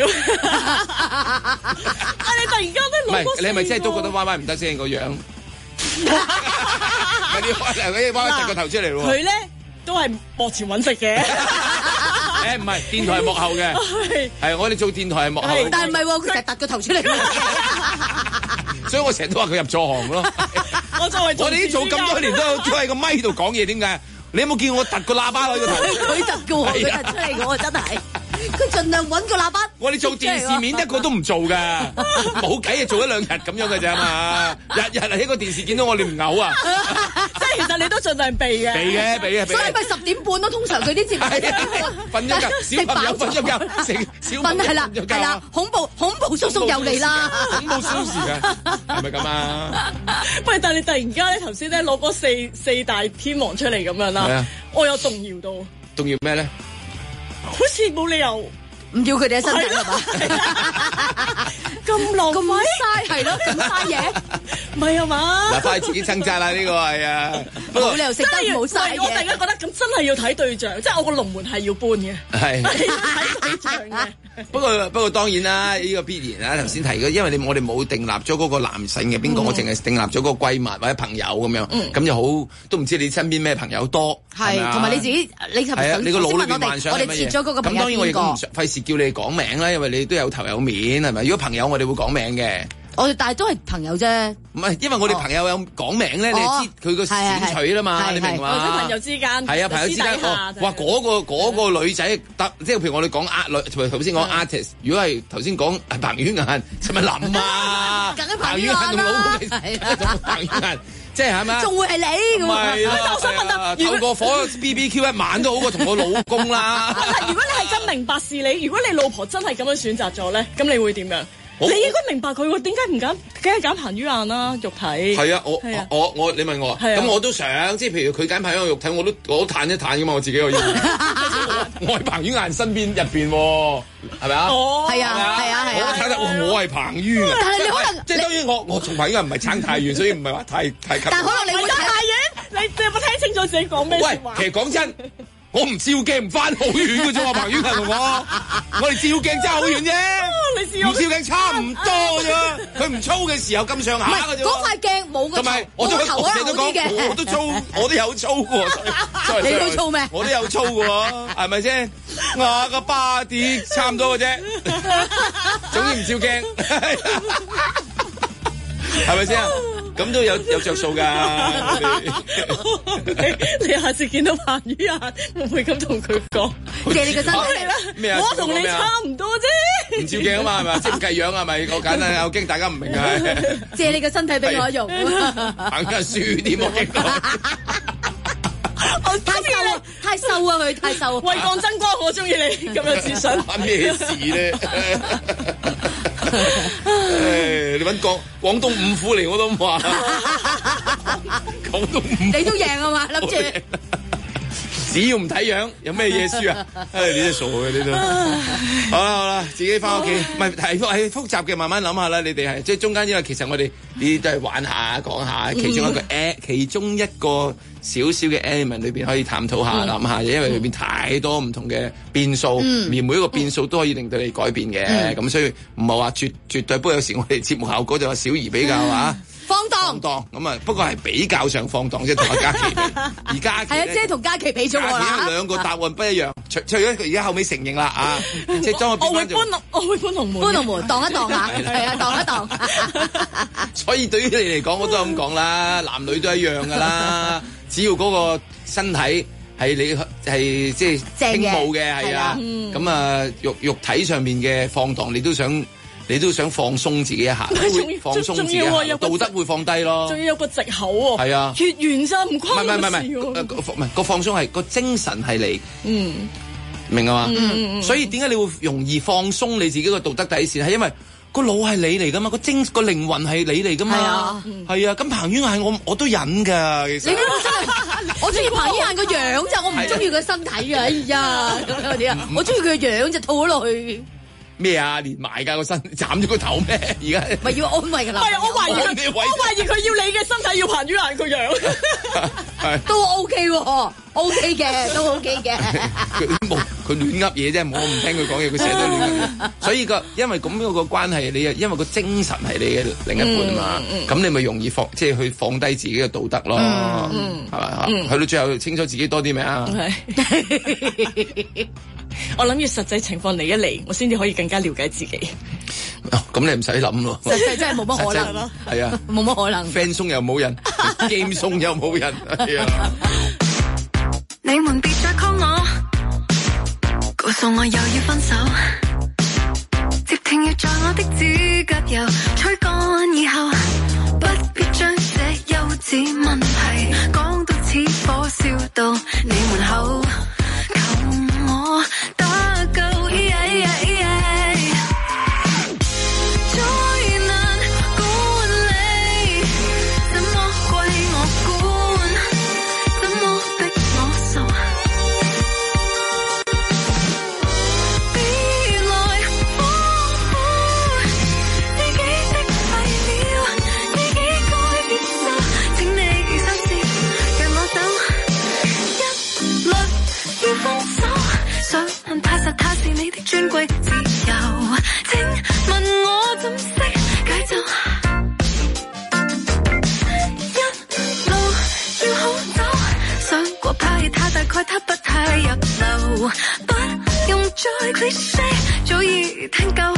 Speaker 5: 你突然間都攞
Speaker 2: 你係咪真係都覺得 Y 唔得先個樣？咪你嗰啲 Y 突個頭出嚟喎。
Speaker 5: 佢咧都係幕前揾食嘅。
Speaker 2: 唔係電台係幕後嘅，係我哋做電台係幕後。
Speaker 4: 但係唔係喎，佢成日突個頭出嚟。
Speaker 2: 所以我成日都話佢入錯行咯。我哋做咁多年都喺個咪度講嘢，點解？你有冇見我突個喇叭喺個頭？
Speaker 4: 佢突嘅喎，佢突出嚟嘅喎，真係。佢盡量揾個喇叭。
Speaker 2: 我哋做電視面一個都唔做㗎，冇計啊！做1-2日咁樣嘅啫嘛，日喺個電視見到我哋唔嘔啊！
Speaker 5: 即係其實你都盡量避嘅。
Speaker 2: 避嘅。
Speaker 4: 所以咪10點半咯，通常佢啲節目10點半。
Speaker 2: 瞓咗覺，小朋友瞓咗覺，小朋友
Speaker 4: 係啦，恐怖叔叔又嚟啦！
Speaker 2: 恐怖小時㗎，係咪咁啊？
Speaker 5: 喂，但係你突然間咧頭先咧攞嗰四大天王出嚟咁樣啦，我有動搖到。
Speaker 2: 動搖咩咧？
Speaker 5: 好似冇理由
Speaker 4: 唔要佢哋嘅身體係嘛？
Speaker 5: 咁浪費
Speaker 4: 嘥係咯，咁嘥嘢
Speaker 5: 唔係啊嘛？
Speaker 2: 嗱，快自己掙扎啦！呢個係啊，
Speaker 4: 冇理由食得冇嘥嘢。
Speaker 5: 我突然間覺得咁真係要睇對象，即係我個龍門係要搬嘅，
Speaker 2: 係
Speaker 5: 睇對象嘅。
Speaker 2: 不過當然啦，呢個必然啦。頭先提嘅，因為我哋冇訂立咗嗰個男性嘅邊個，我淨係訂立咗個閨蜜或者朋友咁樣，咁就好都唔知你身邊咩朋友多，
Speaker 4: 係同埋你自己，你個腦裏邊幻想係乜嘢？我哋設咗嗰個朋友邊個？咁當然我亦都唔費事叫你講名啦，因為你都有頭有面係咪？如果朋友我哋會講名嘅。我哋但係都係朋友啫，
Speaker 2: 唔係，因為我哋朋友有講名咧，你知佢個選取啦嘛，你明嘛？
Speaker 5: 或者朋友之間
Speaker 2: 係啊，朋友之間哇嗰個女仔得，即係譬如我哋講頭先講 artist， 如果係頭先講係彭于晏，使乜諗啊？彭于晏同老公係彭于晏，即係係咪？
Speaker 4: 仲會係你咁啊？
Speaker 5: 我想問啊，
Speaker 2: 透過火 BBQ 一晚都好過同我老公啦。
Speaker 5: 如果你係真明白是你，如果你老婆真係咁樣選擇咗咧，咁你會點樣？你應該明白佢喎，點解唔揀？梗係揀彭于晏啦，肉體。
Speaker 2: 係啊，我你問我，咁我都想，即係譬如佢揀彭于晏肉體，我都嘆一嘆噶嘛，我自己可以。我喺彭于晏身邊入邊喎，係咪啊？
Speaker 4: 係啊，
Speaker 2: 我睇得我係彭于晏。
Speaker 4: 但係你可能
Speaker 2: 即係當然我從彭于晏唔係撐太遠，所以唔係話太近。
Speaker 4: 但可能你會
Speaker 5: 太遠，你有冇聽清楚自己講咩説話？
Speaker 2: 喂，其實講真。我唔照鏡唔翻好遠嘅啫喎，彭于晏同我哋照鏡爭好遠啫，唔照鏡差唔多啫。佢唔操嘅時候咁上下嘅啫。
Speaker 4: 嗰塊鏡冇個頭，
Speaker 2: 同埋我都講，我都操，我都有操嘅。
Speaker 4: 你會操咩？
Speaker 2: 我都有操嘅喎，係咪先？我個 body 差唔多嘅啫，總之唔照鏡，係咪先？咁都有着數㗎。
Speaker 5: 你下次見到彭于晏會唔會咁同佢講？
Speaker 4: 借你個身體
Speaker 5: 啦，我同你差唔多啫。
Speaker 2: 唔照鏡啊嘛，係咪？即係唔計樣係咪？我簡單，我驚大家唔明啊。
Speaker 4: 借你個身體俾我用，
Speaker 2: 行緊書點我驚
Speaker 5: 我
Speaker 4: 太瘦啊佢，太瘦。
Speaker 5: 為抗爭光，我中意你咁有自信。
Speaker 2: 關咩事咧？你揾廣東五虎嚟我都唔話，廣東五虎
Speaker 4: 你都贏啊嘛，諗住。
Speaker 2: 只要唔睇樣，有咩嘢輸啊？你真係傻嘅，你都。好啦，自己翻屋企，唔係複雜嘅，慢慢諗下啦。你哋係即係中間，因為其實我哋呢啲都係玩下講下，其中一個少少嘅 element 裏邊可以探討下諗下，因為裏邊太多唔同嘅變數，而每一個變數都可以令到你改變嘅。咁所以唔係話絕對，不過有時我哋節目效果就話小兒比較啊。
Speaker 4: 放蕩
Speaker 2: 咁啊，不過係比較上放蕩啫，同阿嘉琪比。而家
Speaker 4: 係啊，即係同嘉琪比咗我啦。
Speaker 2: 兩個答案不一樣，除咗佢而家後尾承認啦啊，即係將我會
Speaker 5: 搬龍門，
Speaker 4: 蕩一蕩啊，係啊，蕩一蕩。
Speaker 2: 所以對於你嚟講，我都係咁講啦，男女都一樣噶啦，只要嗰個身體係你係即係傾慕嘅，係啊，咁啊肉體上面嘅放蕩，你都想放鬆自己一下，放鬆自己一下，道德會放低咯。仲要有個藉口喎。係啊，
Speaker 5: 血緣咋唔關
Speaker 2: 唔係個放鬆係個精神係你。明啊嘛？所以點解你會容易放鬆你自己個道德底線？係因為個腦係你嚟噶嘛，個靈魂係你嚟噶嘛。係啊，咁彭于晏我都忍㗎，其實。你真係
Speaker 4: 我中意彭于晏個樣咋，我唔中意佢身體啊！哎呀，咁啲啊，我中意佢個樣就套咗落去。
Speaker 2: 咩啊？連埋㗎個身，斬咗個頭咩？而家
Speaker 4: 咪要安慰㗎啦。
Speaker 5: 係我懷疑佢要你嘅身體，要彭于晏個樣。
Speaker 4: 都 OK 喎，OK 嘅，都 OK 嘅。
Speaker 2: 佢亂噏嘢啫，我唔聽佢講嘢，佢成日都亂噏嘢。所以因為咁樣個關係，你因為個精神係你嘅另一半啊嘛，咁你咪容易去放低自己嘅道德咯，係咪？去到最後清楚自己多啲咩啊？
Speaker 5: 我諗要實際情況嚟一嚟，我先至可以更加了解自己。
Speaker 2: 咁你唔使諗咯，
Speaker 4: 實際真係冇乜可能咯。係啊，冇乜可能。
Speaker 2: friend 鬆又冇人，game 鬆又冇人。係啊。
Speaker 6: 你們別再 call 我，告訴我又要分手，接聽要在我的指甲油吹乾以後，不必將這幼稚問題講到似火燒到你門口。我打救，最難管理，怎麼歸我管，怎麼逼我受，別來豐富自己的廢料，自己該接受，請你收線，讓我走，一律要分手。想太實，他是你的尊貴自由，請問我怎識解咒？一路要好走，想過拍他，大概他不太入流，不用再 cliché， 早已聽夠。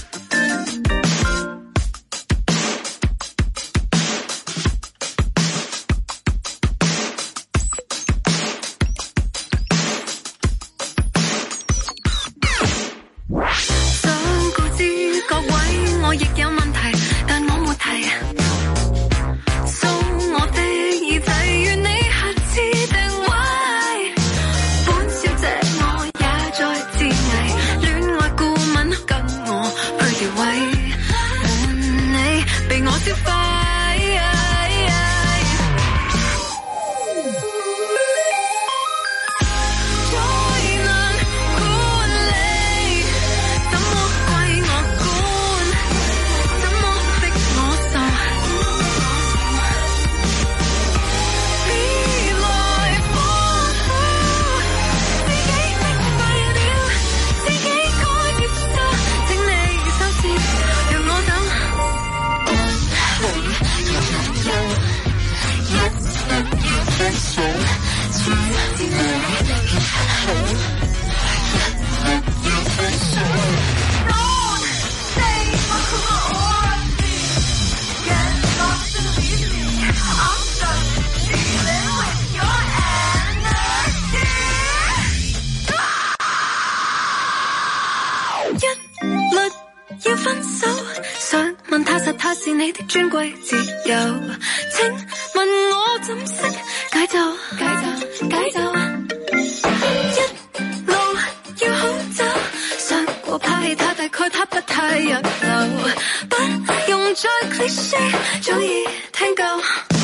Speaker 6: 我亦有問題，但我沒提。送我的耳仔，願你下次定位。本小姐我也在自危，戀愛顧問跟我是你的尊貴自由，請問我怎識解咒？一路要好走，上過拍戲他大概他不太入流，不用再 cliché， 早已聽夠。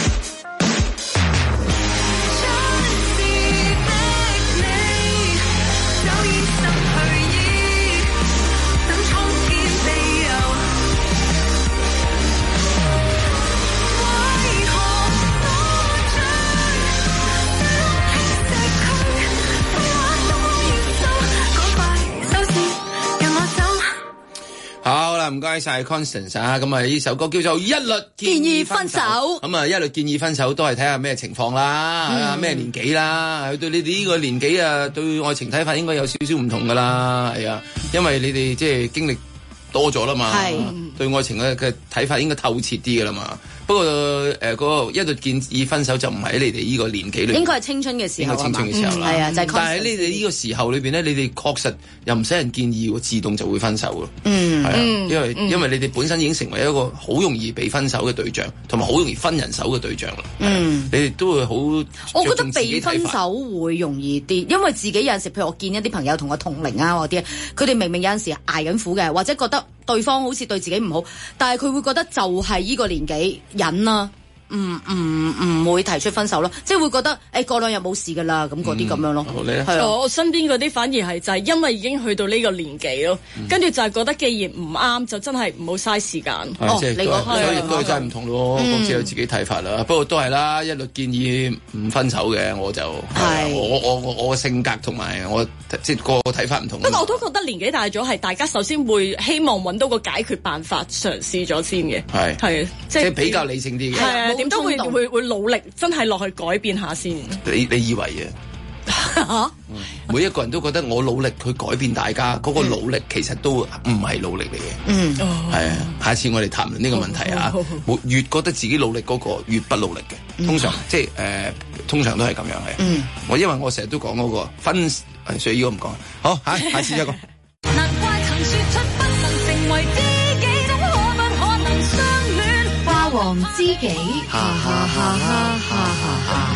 Speaker 2: 好啦，唔該晒 Constance 啊，咁啊呢首歌叫做《一律建議分手》，咁啊一律建議分手都係睇下咩情況啦，咩年紀啦，對你哋呢個年紀啊，對愛情睇法應該有少少唔同噶啦，係啊，因為你哋即係經歷多咗啦嘛，對愛情嘅睇法應該透徹啲噶啦嘛。不過嗰個一律建議分手就唔係喺你哋呢個年紀裏，應該係青春嘅時候，青春嘅時候啦。係啊，就係。但係你哋呢個時候裏邊咧，你哋確實又唔使人建議，自動就會分手咯。係啊，因為你哋本身已經成為一個好容易被分手嘅對象，同埋好容易分人手嘅對象啦。你哋都會好。我覺得被分手會容易啲，因為自己有陣時，譬如我見一啲朋友同我同齡啊嗰啲，佢哋明明有陣時捱緊苦嘅，或者覺得對方好似對自己唔好，但係佢會覺得就係呢個年紀忍啦，唔會提出分手咯，即係會覺得過兩日冇事噶啦，咁嗰啲咁樣咯。係我身邊嗰啲反而係就係因為已經去到呢個年紀咯，跟住就係覺得既然唔啱，就真係唔好嘥時間。你講所以亦都真係唔同咯，各自有自己睇法啦。不過都係啦，一律建議唔分手嘅，我就我嘅性格同埋我即係個睇法唔同。不過我都覺得年紀大咗係大家首先會希望揾到個解決辦法，嘗試咗先嘅。係即係比較理性啲嘅。點都會努力，真係落去改變下先。你以為嘅？每一個人都覺得我努力去改變大家，嗰個努力其實都唔係努力嚟嘅。係啊，下次我哋談論呢個問題啊。越覺得自己努力嗰個越不努力嘅，通常即係通常都係咁樣嘅。我因為我成日都講嗰個分，所以呢個唔講。好，下次再講。難怪曾說出不能成為知己，怎可不可能相戀？霸王知己，哈哈哈哈哈哈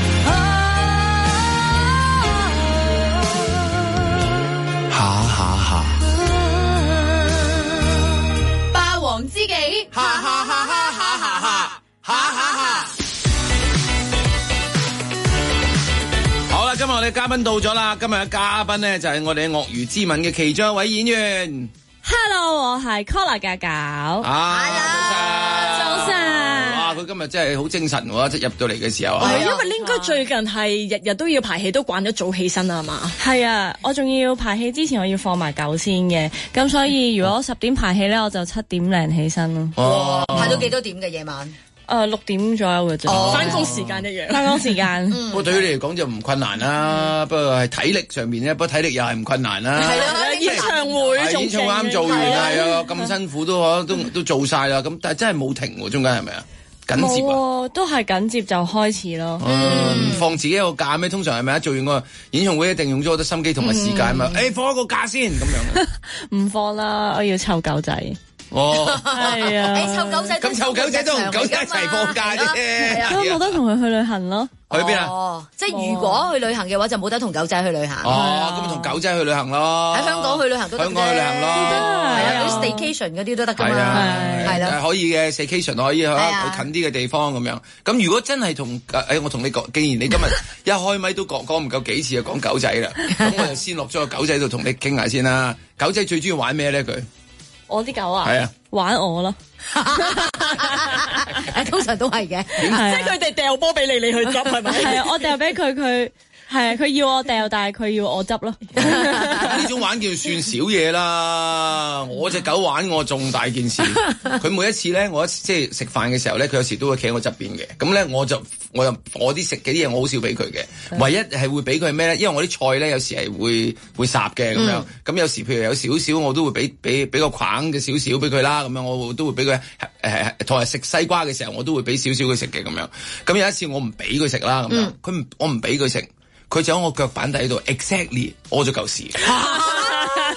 Speaker 2: 哈哈哈！霸王知己，哈哈哈哈哈哈哈哈哈！好啦，今日我哋嘉賓到咗啦，今日嘅嘉賓咧就係我哋鱷魚之吻嘅其中一位演員。Hello， 我係 Cola 嘅狗。早晨。哇，佢今日真係好精神喎！即係入到嚟嘅時候。係因為應該最近係日日都要排戲，都慣咗早起身啊嘛。係啊，我仲要排戲之前我要放埋狗先嘅，咁所以如果10點排戲咧，我就7點零起身咯。排到幾多點嘅夜晚？6點左右嘅啫。返工時間一樣。返工時間。不過對於你嚟講就唔困難啦，不過係體力上面咧，不過體力又係唔困難啦。係啦，演唱會演唱會啱做完啦，係啊，咁辛苦都做晒啦，咁但係真係冇停喎，中間係咪啊？緊接啊，都係緊接就開始咯。放自己一個假咩？通常係咪啊？做完個演唱會一定用咗好多心機同埋時間嘛。放一個假先咁樣。唔放啦，我要湊狗仔。係啊。湊狗仔咁湊狗仔都同狗仔一齊放假啫。都冇得同佢去旅行咯。去邊啊？即係如果去旅行嘅話，就冇得同狗仔去旅行。咁咪同狗仔去旅行咯。喺香港去旅行都得。香港去旅行咯。係啊，啲 staycation 嗰啲都得㗎嘛。係啦，可以嘅 staycation 可以去近啲嘅地方咁樣。咁如果真係同我同你講，既然你今日一開咪都講唔夠幾次啊，講狗仔啦，咁我就先落咗個狗仔度同你傾下先啦。狗仔最中意玩咩咧？佢我啲狗啊，係啊，玩我咯。通常都係嘅，即係佢哋掉波俾你去執係咪？係啊，我掉俾佢係佢要我掉，但係佢要我執咯。呢種玩叫算少嘢啦。我隻狗玩我仲大件事。佢每一次咧，我即係食飯嘅時候咧，佢有時都會企喺我側邊嘅。咁咧，我啲食嘅啲嘢我好少俾佢嘅。唯一係會俾佢係咩咧？因為我啲菜咧有時係會霎嘅咁樣。咁有時譬如有少少，我都會俾個框嘅少少俾佢啦。咁樣我都會俾佢同埋食西瓜嘅時候，我都會俾少少佢食嘅咁樣。咁有一次我唔俾佢食啦，咁樣我唔俾佢食。佢就喺我腳板底度 exactly 屙咗嚿屎。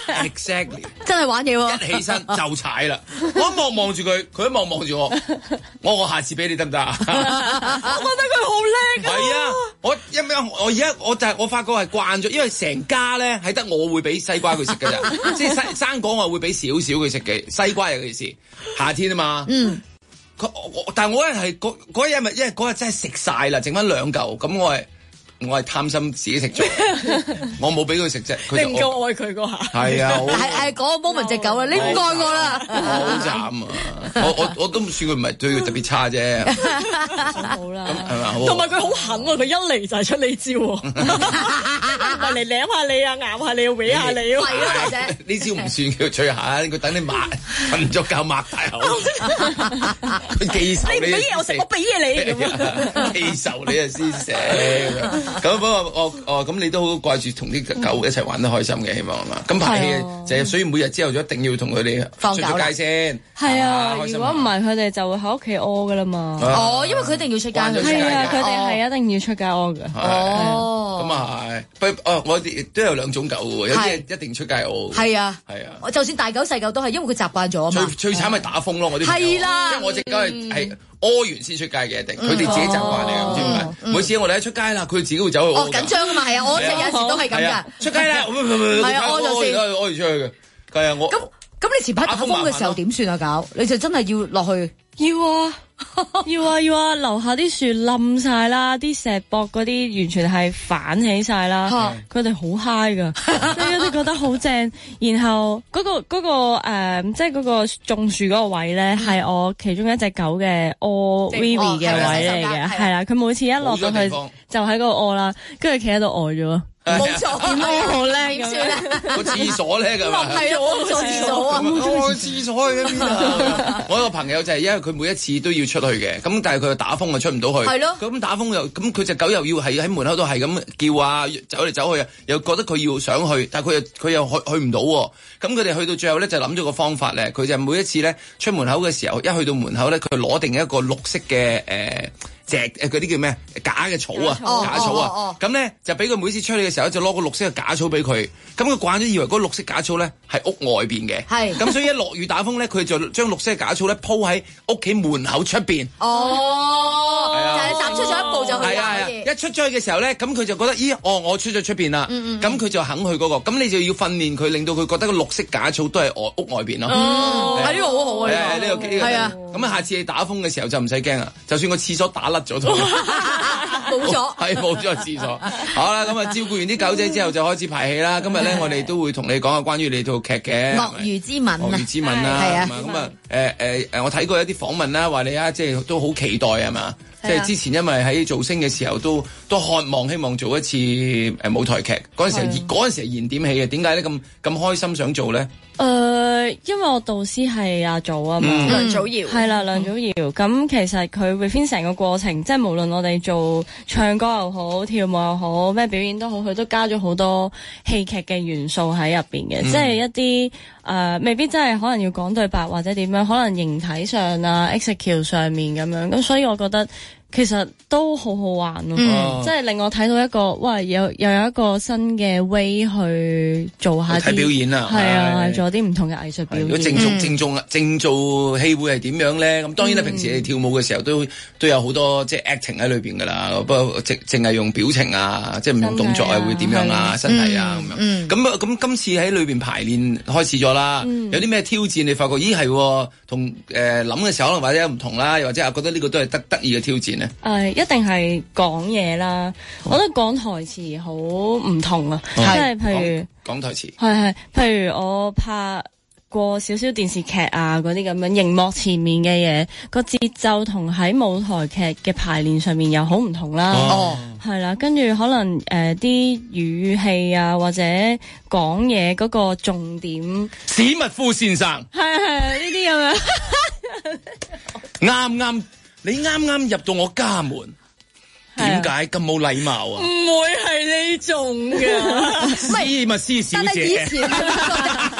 Speaker 2: exactly
Speaker 4: 真係玩嘢喎！
Speaker 2: 一起身就踩啦，我一望住佢，佢一望住我，我下次俾你得唔得啊？
Speaker 5: 我覺得佢好叻啊！
Speaker 2: 係啊，我而家我就係我發覺係慣咗，因為成家咧係得我會俾西瓜佢食㗎咋，即係生果我會俾少少佢食嘅，西瓜尤其是夏天啊嘛。但係我係嗰日咪因為嗰日真係食晒啦，剩翻2嚿，咁我係貪心自己食咗，我冇俾佢食啫。
Speaker 5: 你唔夠愛佢嗰下。
Speaker 2: 係啊，
Speaker 4: 係嗰個 moment 隻狗啦，你唔愛我啦。
Speaker 2: 好慘啊！我都算佢唔係對佢特別差啫。
Speaker 5: 好啦，
Speaker 2: 係嘛？
Speaker 5: 同埋佢好狠喎，佢一嚟就係出呢招喎，嚟舐下你啊，咬下你，搲下你喎。
Speaker 4: 係啊，姐。
Speaker 2: 呢招唔算叫最狠，佢等你瞓咗覺擘大口，佢記仇你。
Speaker 5: 你唔俾嘢我食，我俾嘢你咁
Speaker 2: 記仇你啊先死。咁不過咁你都好掛住同啲狗一齊玩得開心嘅，希望係嘛？咁排戲就係所以每日朝頭早一定要同佢哋出街先。
Speaker 5: 係啊，如果唔係佢哋就會喺屋企屙噶啦嘛。
Speaker 4: 因為佢一定要出街。
Speaker 5: 係啊，佢哋係一定要出街屙嘅。
Speaker 2: 咁啊係。我哋都有2種狗嘅喎，有啲一定出街屙。
Speaker 4: 係啊，我就算大狗細狗都係，因為佢習慣咗啊嘛。最
Speaker 2: 慘係打風咯，我啲
Speaker 4: 係啦，
Speaker 2: 因為我隻狗係屙完先出街嘅，一定佢哋自己習慣嚟嘅，唔知點解。每次我哋一出街啦，佢自己會走去屙。緊張啊嘛，係啊，我有時都係咁㗎。出街啦，係啊，屙咗先，屙完出去嘅。係啊，我
Speaker 4: 咁你前排打風嘅時候點算啊？搞你就真係要落去。
Speaker 5: 要啊！樓下啲樹冧晒啦，啲石壆嗰啲完全係反起晒啦，佢哋好 high 噶，佢哋覺得好正。然後嗰個即係嗰個種樹嗰個位咧，係我其中一隻狗嘅屙 Vivi 嘅位嚟嘅，係啦，佢每次一落到去就喺嗰度屙啦，跟住企喺度呆咗。
Speaker 4: 冇錯，點解好叻
Speaker 2: 點算咧？個廁所咧咁啊，
Speaker 4: 係啊，我做廁所啊，
Speaker 2: 我去廁所去邊啊？我有個朋友就係因為佢每一次都要出去嘅，咁但係佢打風啊出唔到去，係咯。咁打風又咁佢隻狗又要係喺門口度係咁叫啊，走嚟走去啊，又覺得佢要想去，但係佢又去唔到喎。咁佢哋去到最後咧就諗咗個方法咧，佢就每一次咧出門口嘅時候，一去到門口咧，佢攞定一個綠色嘅嗰啲叫咩假嘅草啊，假草啊，咁咧就俾佢每次出去嘅時候就攞個綠色嘅假草俾佢，咁佢慣咗以為嗰個綠色假草咧係屋外邊嘅，係，咁所以一落雨打風咧，佢就將綠色嘅假草咧鋪喺屋企門口出邊，
Speaker 4: 就係踏出咗一步就去啦，
Speaker 2: 一出咗去嘅時候咧，咁佢就覺得咦，我出咗出邊啦，咁佢就肯去嗰個，咁你就要訓練佢，令到佢覺得個綠色假草都係屋外邊咯，
Speaker 4: 係呢個好好啊，
Speaker 2: 呢個係啊，咁下次你打風嘅時候就唔使驚啊，就算個廁所打甩咗都
Speaker 4: 冇咗，
Speaker 2: 係冇咗廁所。好啦，咁啊照顧完啲狗仔之後就開始排戲啦。今日咧我哋都會同你講下關於你套劇嘅《
Speaker 4: 鱷魚之吻》
Speaker 2: 鱷魚之吻啦，係啊，咁啊我睇過一啲訪問啦，話你啊即係都好期待係嘛？即係之前因為喺造星嘅時候都渴望希望做一次舞台劇，嗰陣時係燃點起嘅，點解咧咁開心想做咧？
Speaker 5: 因為我導師係阿祖啊嘛，
Speaker 4: 梁祖堯
Speaker 5: 係啦，梁祖堯。咁其實佢 within 成個過程，即係無論我哋做唱歌又好、跳舞又好、咩表演都好，佢都加咗好多戲劇嘅元素喺入邊嘅，即係一啲未必真係可能要講對白或者點樣，可能形體上啊、execute 上面咁樣。咁所以我覺得其實都好好玩咯，即係令我睇到一個哇，又有一個新嘅 way 去做下
Speaker 2: 睇表演啊，
Speaker 5: 係啊，做啲唔同嘅藝術表演。
Speaker 2: 如果正做戲會係點樣咧？咁當然啦，平時你跳舞嘅時候都有好多即係 acting 喺裏邊噶啦，不過淨係用表情啊，即係唔用動作啊，會點樣啊，身體啊咁樣。咁今次喺裏邊排練開始咗啦，有啲咩挑戰？你發覺咦係同諗嘅時候可能或者唔同啦，又或者覺得呢個都係得意嘅挑戰咧？
Speaker 5: 一定係講嘢啦，我覺得講台詞好唔同啊，即係譬如
Speaker 2: 講台詞，
Speaker 5: 係，譬如我拍過少少電視劇啊嗰啲咁樣，熒幕前面嘅嘢個節奏同喺舞台劇嘅排練上面又好唔同啦，係啦，跟住可能啲語氣啊或者講嘢嗰個重點，
Speaker 2: 史密夫先生，
Speaker 5: 係呢啲咁樣，
Speaker 2: 啱。你啱入到我家門，點解咁冇禮貌啊？
Speaker 5: 唔會係呢種㗎，
Speaker 2: 史密斯小姐。
Speaker 4: 但係以前覺得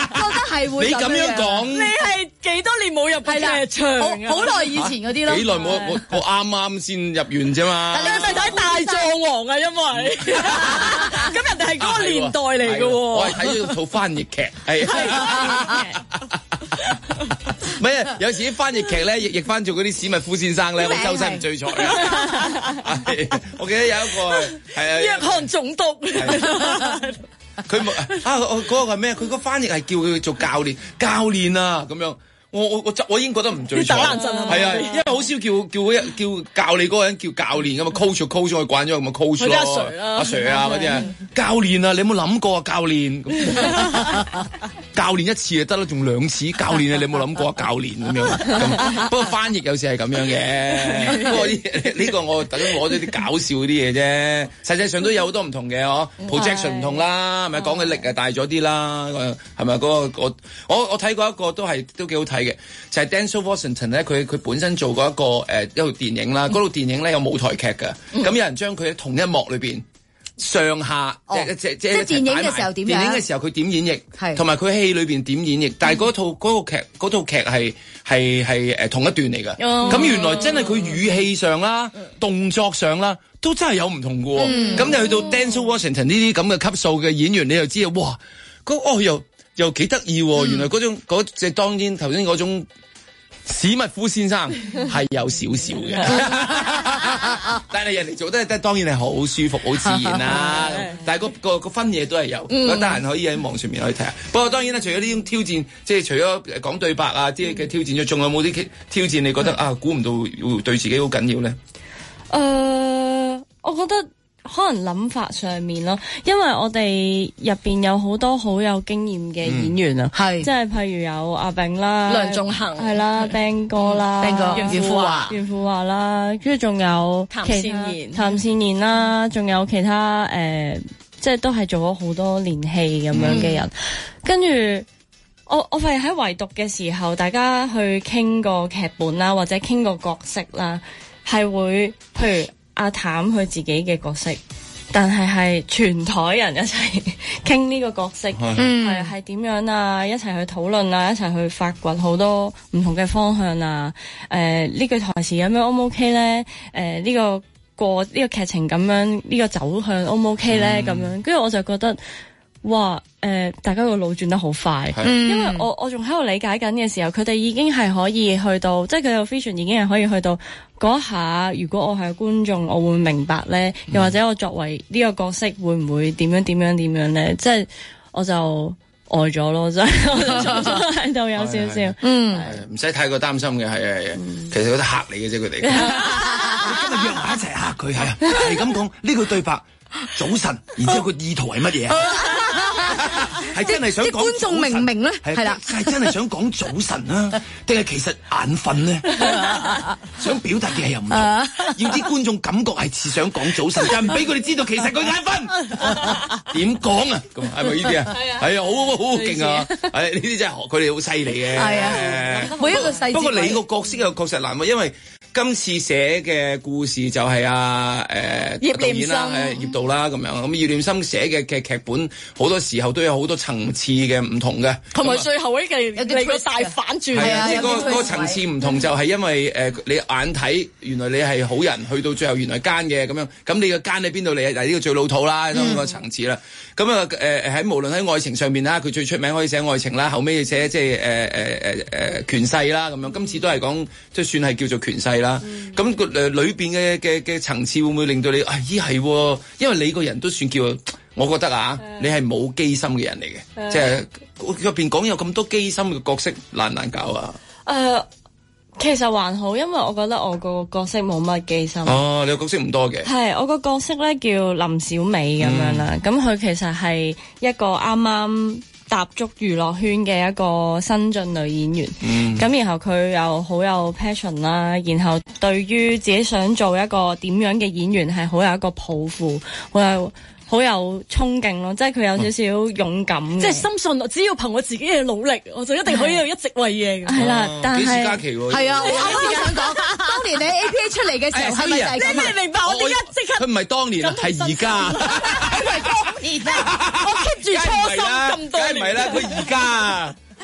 Speaker 4: 係會
Speaker 2: 你咁樣講，
Speaker 5: 你係幾多年冇入過劇場？
Speaker 4: 好耐以前嗰啲咯。
Speaker 2: 幾耐冇？我啱啱先入完啫嘛。
Speaker 5: 你係咪睇大狀王啊？因為咁人哋係嗰個年代嚟嘅喎。
Speaker 2: 我係睇咗套翻譯劇，係。唔係啊！有時啲翻譯劇咧譯翻做嗰啲史密夫先生咧，我周身唔聚財啊！我記得有一個係啊，
Speaker 5: 約翰總督。
Speaker 2: 佢冇嗰個係咩？佢個翻譯係叫佢做教練啊咁樣。我已經覺得唔聚財，係啊，因為好少叫教你嗰個人叫教練㗎嘛，coach 我慣咗咁啊 coach 咯，阿 Sir 啊嗰啲啊，教練啊，你有冇諗過啊教練？教練一次就得啦，仲2次，教練啊，你有冇諗過啊教練咁樣？不過翻譯有時係咁樣嘅，不過呢個我特登攞咗啲搞笑嗰啲嘢啫，實際上都有好多唔同嘅嗬 ，projection 唔同啦，係咪講嘅力係大咗啲啦？係咪嗰個我睇過一個都幾好睇嘅，就係 Denzel Washington 咧，佢本身做過一套電影啦，嗰套電影咧有舞台劇㗎，咁有人將佢喺同一幕裏邊上下即係電影嘅時候點樣？電影嘅時候佢點演繹，同埋佢戲裏邊點演繹，但係嗰套劇係同一段嚟㗎，咁原來真係佢語氣上啦、動作上啦，都真係有唔同㗎喎，咁你去到 Denzel Washington 呢啲咁嘅級數嘅演員，你就知道哇，又幾得意喎！原來嗰隻當然頭先嗰種史密夫先生係有少少嘅，但係人哋做得當然係好舒服、好自然啦。但係個分野都係有，得閒可以喺網上面可以睇下。不過當然啦，除咗呢種挑戰，即係除咗講對白啊啲嘅挑戰，仲有冇啲挑戰？你覺得啊，估唔到會對自己好緊要咧？
Speaker 5: 我覺得。可能諗法上面咯，因為我哋入邊有好多好有經驗嘅演員啊，係即係譬如有阿炳啦、
Speaker 4: 梁仲恒
Speaker 5: 係啦、Ben 哥啦、
Speaker 4: 袁富華
Speaker 5: 啦，跟住仲有譚善言啦，仲有其他即係都係做咗好多年戲咁樣嘅人，跟住我發現喺圍讀嘅時候，大家去傾個劇本啦，或者傾個角色啦，係會譬如。阿譚佢自己嘅角色，但係全台人一齊傾呢個角色，係點樣啊？一齊去討論啊，一齊去發掘好多唔同嘅方向啊！呢句台詞咁樣 O 唔 OK 咧？呢個劇情咁樣呢個走向 O 唔 OK 咧？咁樣，跟住我就覺得。哇！大家個腦轉得好快，因為我仲喺度理解緊嘅時候，佢哋已經係可以去到，即係佢哋 vision 已經係可以去到嗰下。如果我係觀眾，我會明白咧，又或者我作為呢個角色，會唔會點樣咧？即係我就呆咗咯，真係我就坐咗喺度有少少，
Speaker 2: 唔使太過擔心嘅，係其實嗰啲嚇你嘅啫，佢哋。你今日約埋一齊嚇佢，係咁講呢句對白。早晨，然之後個意圖係乜嘢啊？係真係想講
Speaker 4: 觀眾明唔明咧？
Speaker 2: 係啦，係真係想講早晨啊，定係其實眼瞓咧？想表達嘅係又唔同，要啲觀眾感覺係似想講早晨，但係唔俾佢哋知道其實佢眼瞓。點講啊？咁係咪呢啲啊？係啊，好勁啊！係呢啲真係佢哋好犀利嘅。係啊，
Speaker 4: 每一個細節。
Speaker 2: 不過你個角色又確實難喎，因為今次寫嘅故事就係葉念琛啦，葉導啦咁樣。咁葉念琛寫嘅劇本好多時候都有好多層次嘅唔同嘅，
Speaker 5: 同埋最後呢個有啲大反轉。
Speaker 2: 係啊，即係嗰個層次唔同，就係因為你眼睇原來你係好人，去到最後原來奸嘅咁樣。咁你個奸喺邊度嚟？嗱，呢個最老土啦，咁個層次啦。咁啊喺無論喺愛情上面啦，佢最出名可以寫愛情啦，後尾寫即係權勢啦咁樣。今次都係講即係算係叫做權勢啦。咁裏邊嘅層次會唔會令到你咦係？因為你個人都算叫，我覺得啊，你係冇機心嘅人嚟嘅，即係入邊講有咁多機心嘅角色，難唔難搞啊？
Speaker 5: 其實還好，因為我覺得我個角色冇乜機心。
Speaker 2: 哦，你個角色唔多嘅。係
Speaker 5: 我個角色咧叫林小美咁樣啦，咁佢其實係一個啱啱踏足娛樂圈嘅一個新晉女演員，咁然後佢又好有 passion 啦，然後對於自己想做一個點樣嘅演員係好有一個抱負，好有衝勁咯，即係佢有少少勇敢，即係深信只要憑我自己嘅努力，我就一定可以一直為贏。係啦，但係
Speaker 2: 幾時嘉琪喎？
Speaker 4: 係啊，我啱啱想講，當年你 APA 出嚟嘅時候係咪就係咁？
Speaker 5: 你明白我點解即刻？
Speaker 2: 佢唔係當年啊，係而家。
Speaker 5: 佢係當年啊！我 keep 住初心咁多年。
Speaker 2: 梗係唔係啦，佢而家。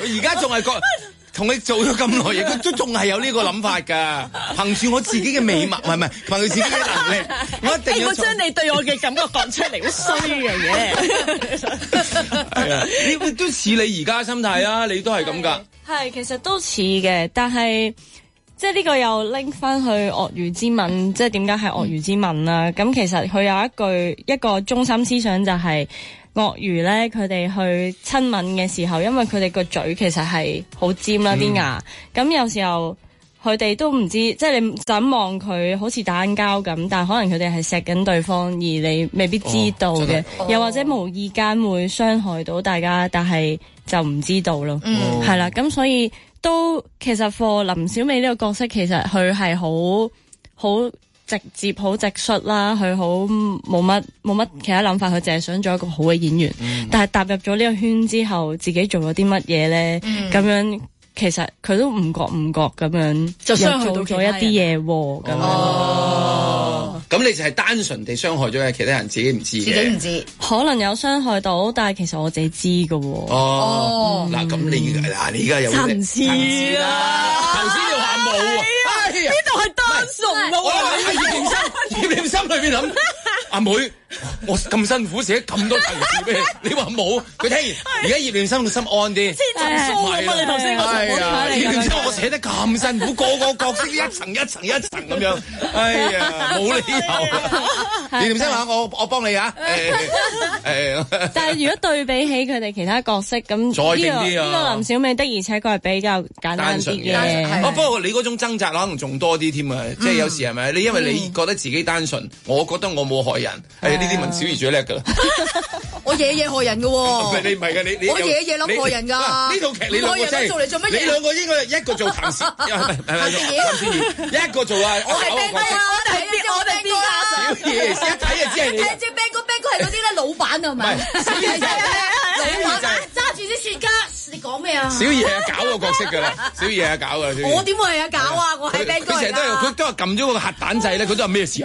Speaker 2: 佢而家仲係同你做咗咁耐嘢，佢都仲係有呢個諗法㗎。憑住我自己嘅美貌，唔係憑住自己嘅能力，我一定要。
Speaker 5: 我將你對我嘅感覺講出嚟，好衰嘅嘢。
Speaker 2: 係啊，你都似你而家心態啊，你都係咁㗎。
Speaker 5: 係，其實都似嘅，但係即係呢個又拎翻去鱷魚之吻，即係點解係鱷魚之吻啦？咁其實佢有一個中心思想就係、鱷魚咧，佢哋去親吻嘅時候，因為佢哋個嘴其實係好尖啦，啲牙。咁有時候佢哋都唔知，即係你就咁望佢好似打緊交咁，但係可能佢哋係錫緊對方，而你未必知道嘅，又或者無意間會傷害到大家，但係就唔知道咯。係啦，咁所以都其實for林小美呢個角色，其實佢係好直接好直率啦，佢好冇乜其他諗法，佢淨係想做一個好嘅演員。但係踏入咗呢個圈之後，自己做咗啲乜嘢咧？咁樣其實佢都唔覺咁樣就傷害到咗一啲嘢喎。咁樣
Speaker 2: 咁你就係單純地傷害咗其他人，自己唔知嘅。
Speaker 4: 自己唔知，
Speaker 5: 可能有傷害到，但係其實我自己知㗎喎。
Speaker 2: 嗱咁你而家有
Speaker 5: 層次啦。
Speaker 2: 頭先你話冇啊？
Speaker 5: 呢度係單純咯。
Speaker 2: 我喺葉念琛裏邊諗，阿妹，我咁辛苦寫咁多層次俾你，你話冇？佢聽完而家葉念琛個心安啲。
Speaker 5: 千層酥啊嘛！你頭先講
Speaker 2: 葉念琛我寫得咁辛苦，個角色一層一層一層咁樣，哎呀，冇理由。葉念琛話我幫你啊。
Speaker 5: 但係如果對比起佢哋其他角色咁，
Speaker 2: 再勁啲啊！
Speaker 5: 呢個林小美的而且確係比較簡單啲嘅。
Speaker 2: 不過你嗰種掙扎可能仲多啲添啊！即係有時係咪？你因為你覺得自己單純，我覺得我冇害人。係呢啲文小儀最叻㗎啦！
Speaker 4: 我夜夜害人㗎喎。
Speaker 2: 你唔係㗎，你
Speaker 4: 我夜夜諗害人㗎。
Speaker 2: 呢套劇你兩個真係做嚟做乜嘢？你兩個應該一個做譚氏，一個做啊！
Speaker 4: 我係兵哥啊！我哋邊家
Speaker 2: 小儀一睇就知係你。
Speaker 4: 即係兵哥係嗰啲咧老闆係咪？小儀就揸住啲雪茄，你講咩啊？
Speaker 2: 小儀係搞個角色㗎啦，小儀係搞㗎。
Speaker 4: 我點會係搞啊？我係兵哥。
Speaker 2: 佢成日都係撳咗個核彈掣咧，佢都話咩事啊？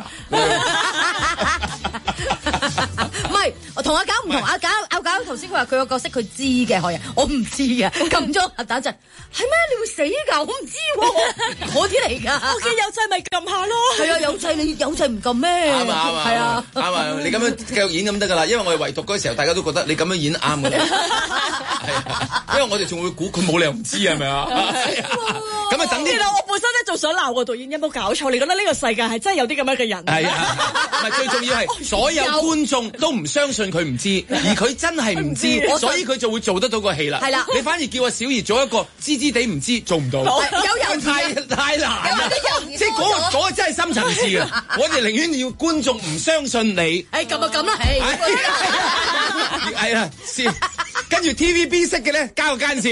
Speaker 4: 唔係，我同阿搞唔同，阿搞頭先佢話佢個角色佢知嘅害人，我唔知嘅，撳咗核彈掣，係咩？你會死㗎？我唔知喎，嗰啲嚟㗎。
Speaker 5: 我見有掣咪撳下咯。
Speaker 4: 係啊，有掣你有掣唔撳咩？
Speaker 2: 啱啊，係啊，啱啊，你咁樣繼續演咁得㗎啦，因為我哋唯獨嗰時候大家都覺得你咁樣演啱㗎啦，係啊，因為我哋仲會估佢冇理由唔知係咪啊？咁啊等啲。
Speaker 5: 我本身咧仲想鬧個導演有冇搞錯？你覺得呢個世界係真係有啲咁樣嘅人？
Speaker 2: 係啊，唔係最重要係所有觀眾都唔相信佢唔知，而佢真係唔知，所以佢就會做得到個戲啦。係啦，你反而叫阿小儀做一個知知地唔知，做唔到。有太難啦，即係嗰個真係深層次啊！我哋寧願要觀眾唔相信你。
Speaker 4: 咁就咁啦，
Speaker 2: 係啦，笑，跟住 TVB 識嘅咧，加個奸笑。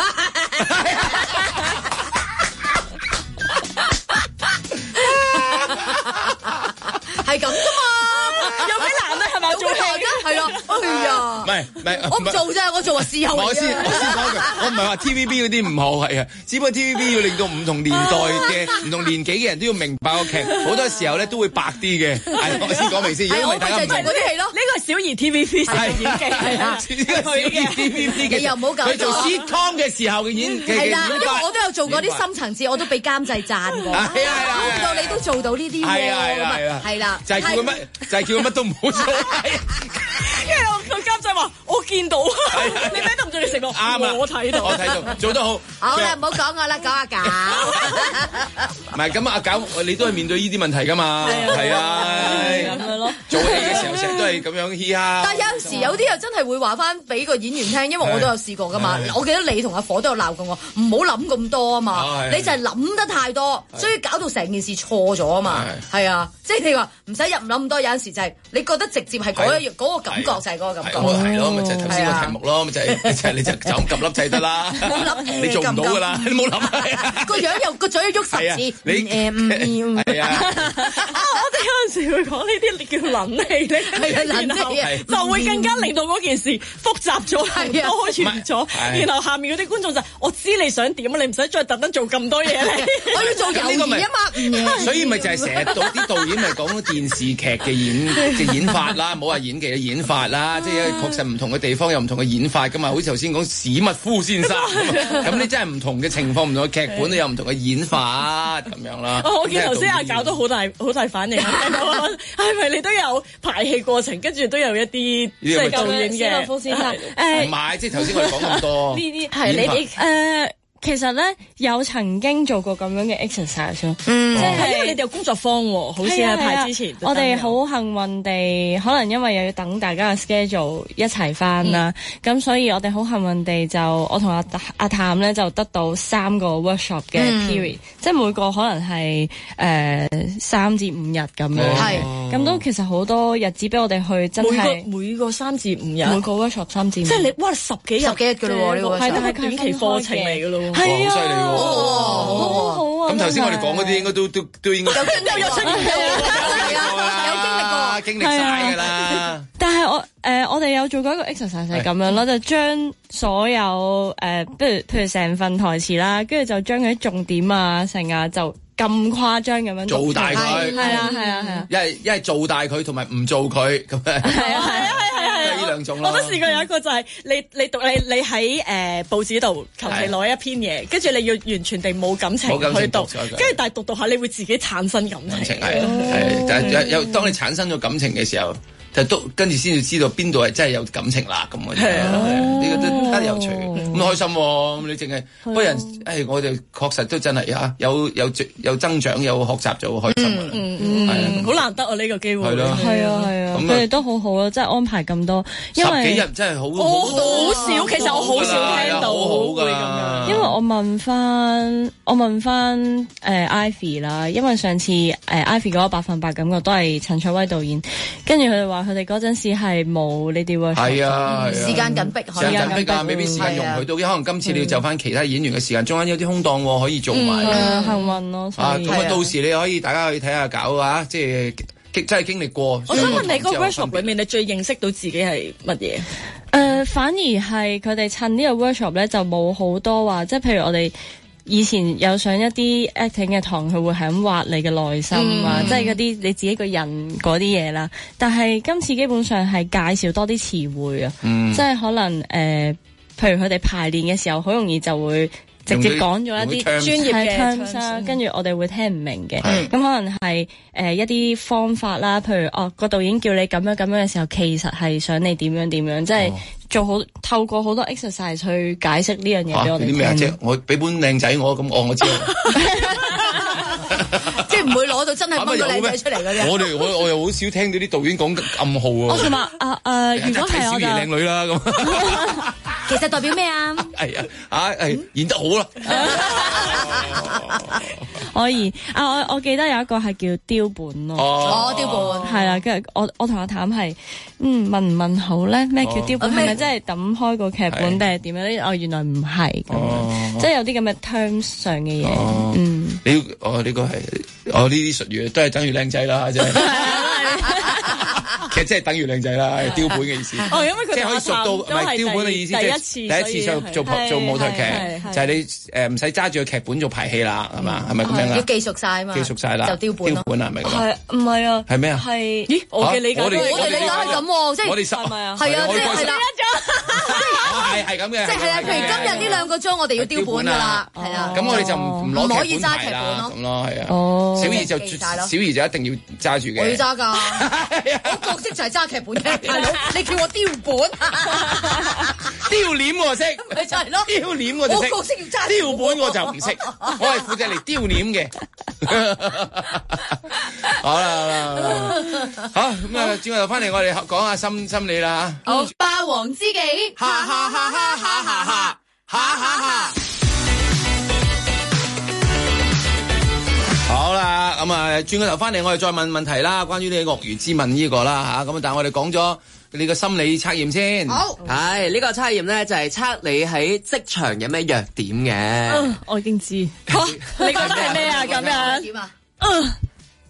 Speaker 4: 係咁啫嘛，
Speaker 5: 有幾難咧？係咪做戲咧？
Speaker 4: 係咯，哎呀，
Speaker 2: 唔係，
Speaker 4: 我唔做啫，我做話事後。
Speaker 2: 我先講嘅，我唔係話 TVB 嗰啲唔好係啊，只不過 TVB 要令到唔同年代嘅唔同年紀嘅人都要明白個劇，好多時候咧都會白啲嘅。我先講明先，因為大家唔明。
Speaker 4: 嗰啲戲咯，
Speaker 5: 呢個係小儀 TVB 成嘅演技係啊，
Speaker 2: 呢個小儀 TVB 嘅，
Speaker 4: 你又唔好搞錯。
Speaker 2: 佢做 sitcom 嘅時候嘅演技嘅演法。
Speaker 4: 因為我都有做過啲深層次，我都俾監製讚過。
Speaker 2: 係啊，
Speaker 4: 估唔到你都做到呢啲喎。係啦，
Speaker 2: 就係叫佢乜都唔好做。
Speaker 5: 跟住個監製話：我見到，你咩都唔做，你食落。
Speaker 2: 啱啊，
Speaker 5: 我睇到，
Speaker 2: 做得好。
Speaker 4: 好啦，唔好講我啦，講阿搞。
Speaker 2: 唔係咁，阿搞你都係面對呢啲問題㗎嘛？係啊，
Speaker 5: 咁樣咯。
Speaker 2: 做戲嘅時候成日都係咁樣嘻哈。
Speaker 4: 但係有時有啲又真係會話翻俾個演員聽，因為我都有試過㗎嘛。我記得你同阿火都有鬧過我，唔好諗咁多啊嘛。你就係諗得太多，所以搞到成件事錯咗啊嘛。係啊，即係你話唔使諗咁多，有陣時就係你覺得直接係嗰個感覺就係嗰個感覺。
Speaker 2: 係咯，咪就係頭先個題目咯，咪就係你就咁撳粒掣得啦。你做唔到㗎啦，你冇諗。
Speaker 4: 個樣又個嘴喐10次。
Speaker 2: 你
Speaker 5: 係啊！我哋有陣時時會講呢啲叫撚氣咧，然後就會更加令到嗰件事複雜咗，多元咗。然後下面嗰啲觀眾就我知你想點啊，你唔使再特登做咁多嘢咧。我要做猶豫啊嘛，
Speaker 2: 所以咪就係成日啲導演咪講電視劇嘅演法啦，唔好話演技嘅演法啦，即係確實唔同嘅地方有唔同嘅演法噶嘛。好似頭先講史密夫先生咁，你真係唔同嘅情況、唔同嘅劇本都有唔同嘅演法咁樣啦。
Speaker 5: 我見頭先阿搞都好大反應，係咪你都有排戲過程，跟住都有一啲即係導演嘅史密夫先生？
Speaker 2: 唔係，即係頭先我哋講咁多
Speaker 5: 呢啲係你哋其實咧有曾經做過咁樣嘅 exercise 咯，即係因為你哋有工作坊喎，好似喺排之前。我哋好幸運地，可能因為又要等大家嘅 schedule 一齊翻啦，咁所以我哋好幸運地就我同阿譚咧就得到3個 workshop 嘅 period，即係每個可能係3至5日咁樣，咁都其實好多日子俾我哋去真係每個3至5日，
Speaker 4: 每個 workshop 3至5日，
Speaker 5: 即係你哇10幾日㗎咯喎，呢個係但係短期課程嚟㗎咯。
Speaker 2: 係啊，好犀利喎！
Speaker 5: 好好啊！
Speaker 2: 咁頭先我哋講嗰啲應該都應該
Speaker 5: 有出現
Speaker 2: 有經歷晒㗎啦。
Speaker 5: 但係我哋有做過一個 exercise 係咁樣咯，就將所有譬如成份台詞啦，跟住就將佢啲重點啊成啊就咁誇張咁樣
Speaker 2: 做大佢，
Speaker 5: 係啊，
Speaker 2: 一係做大佢同埋唔做佢咁樣，係啊，呢兩種咯。
Speaker 5: 我都試過有一個就係你喺報紙度求其攞一篇嘢，跟住你要完全地冇感情去讀，跟住但係讀下你會自己產生感情，
Speaker 2: 係，但係有當你產生咗感情嘅時候，就都跟住先至知道邊度係真係有感情啦咁嘅。係啊，呢個都得有趣嘅，咁開心喎！咁你淨係不過人我哋確實都真係嚇有增長有學習就好開心啊！
Speaker 5: 好難得啊呢個機會。
Speaker 2: 係
Speaker 5: 啊，佢哋都好好咯，即係安排咁多，因為
Speaker 2: 10幾日真係好
Speaker 5: 少，其實我好少聽到會咁樣。因為我問翻Ivy 啦，因為上次Ivy 嗰個100%感覺都係陳卓威導演，跟住佢哋話佢哋嗰陣時係冇呢啲 workshop，
Speaker 2: 係啊，
Speaker 4: 時間緊迫，
Speaker 2: 時間緊迫啊，未必時間容許到，可能今次你要就翻其他演員嘅時間，中間有啲空檔可以做埋。
Speaker 5: 幸運咯，
Speaker 2: 咁啊，到時你可以大家去睇下搞啊，即係真係經歷過。
Speaker 5: 我想問你嗰個 workshop 裏面，你最認識到自己係乜嘢？反而係佢哋趁呢個 workshop 咧，就冇好多話，即係譬如我哋以前有上一啲 acting 嘅堂，佢會係咁挖你嘅內心啊，即係嗰啲你自己個人嗰啲嘢啦。但係今次基本上係介紹多啲詞彙啊，即係可能譬如佢哋排練嘅時候，好容易就會直接講咗一啲專業嘅 terms，跟住我哋會聽唔明嘅。咁可能係一啲方法啦，譬如個導演叫你咁樣嘅時候，其實係想你點樣，即係透過好多 exercise 去解釋呢樣嘢俾我哋聽。啲咩啊？即係我俾本靚仔我咁，我知。
Speaker 4: 即係唔會攞到真係揾個靚仔出嚟嘅啫。
Speaker 2: 我又好少聽到啲導演講暗號啊。
Speaker 5: 我同埋如果係
Speaker 2: 小儀靚女啦咁。
Speaker 4: 其實代表咩啊？
Speaker 2: 係演得好啦。
Speaker 5: 可以我記得有一個係叫雕本咯。
Speaker 4: 雕本
Speaker 5: 係啦，跟住我同阿譚係問唔問好咧？咩叫雕本？係咪真係抌開個劇本定係點樣咧？原來唔係咁，即係有啲咁嘅 terms 上嘅嘢。
Speaker 2: 你呢個係呢啲術語都係等於靚仔啦，真係。其實即係等於靚仔啦，雕本嘅意思。
Speaker 5: 因為佢
Speaker 2: 即係可以熟到，唔係雕本嘅意思，即係第一次做舞台劇，就係你唔使揸住個劇本做排戲啦，係嘛？係咪咁樣啊？
Speaker 4: 要記熟晒嘛？
Speaker 2: 記熟晒啦，
Speaker 4: 就雕本咯。
Speaker 2: 雕本係咪咁？
Speaker 5: 係唔係啊？
Speaker 2: 係咩啊？
Speaker 5: 係咦？我嘅理解，
Speaker 4: 我哋理解係咁，即係
Speaker 2: 我哋
Speaker 4: 係咪啊？係啊，即係啦。
Speaker 2: 係咁嘅，
Speaker 4: 即係譬如今日呢2個鐘，我哋要雕本㗎啦，係啦。
Speaker 2: 咁我哋就唔攞
Speaker 4: 可以揸劇本咯，
Speaker 2: 咁咯，係啊。小儀就一定要揸住嘅。
Speaker 4: 我要揸㗎，我角色就係揸劇本嘅，大佬，你叫我雕本，
Speaker 2: 雕臉我識，
Speaker 4: 咪就係咯，
Speaker 2: 雕臉我就識。
Speaker 4: 我角色要揸
Speaker 2: 雕本我就唔識，我係負責嚟雕臉嘅。好啦，好咁啊，轉頭翻嚟，我哋講下心理啦嚇。
Speaker 4: 好，霸王知己，哈哈哈哈哈哈哈哈哈哈。
Speaker 2: 好啦，咁啊，轉個頭翻嚟，我哋再問問題啦，關於呢個鱷魚之問呢個啦嚇，咁但係我哋講咗你個心理測驗先。
Speaker 7: 好，係呢個測驗咧就係測你喺職場有咩弱點嘅。
Speaker 5: 我已經知，你覺得係咩啊？咁樣點啊？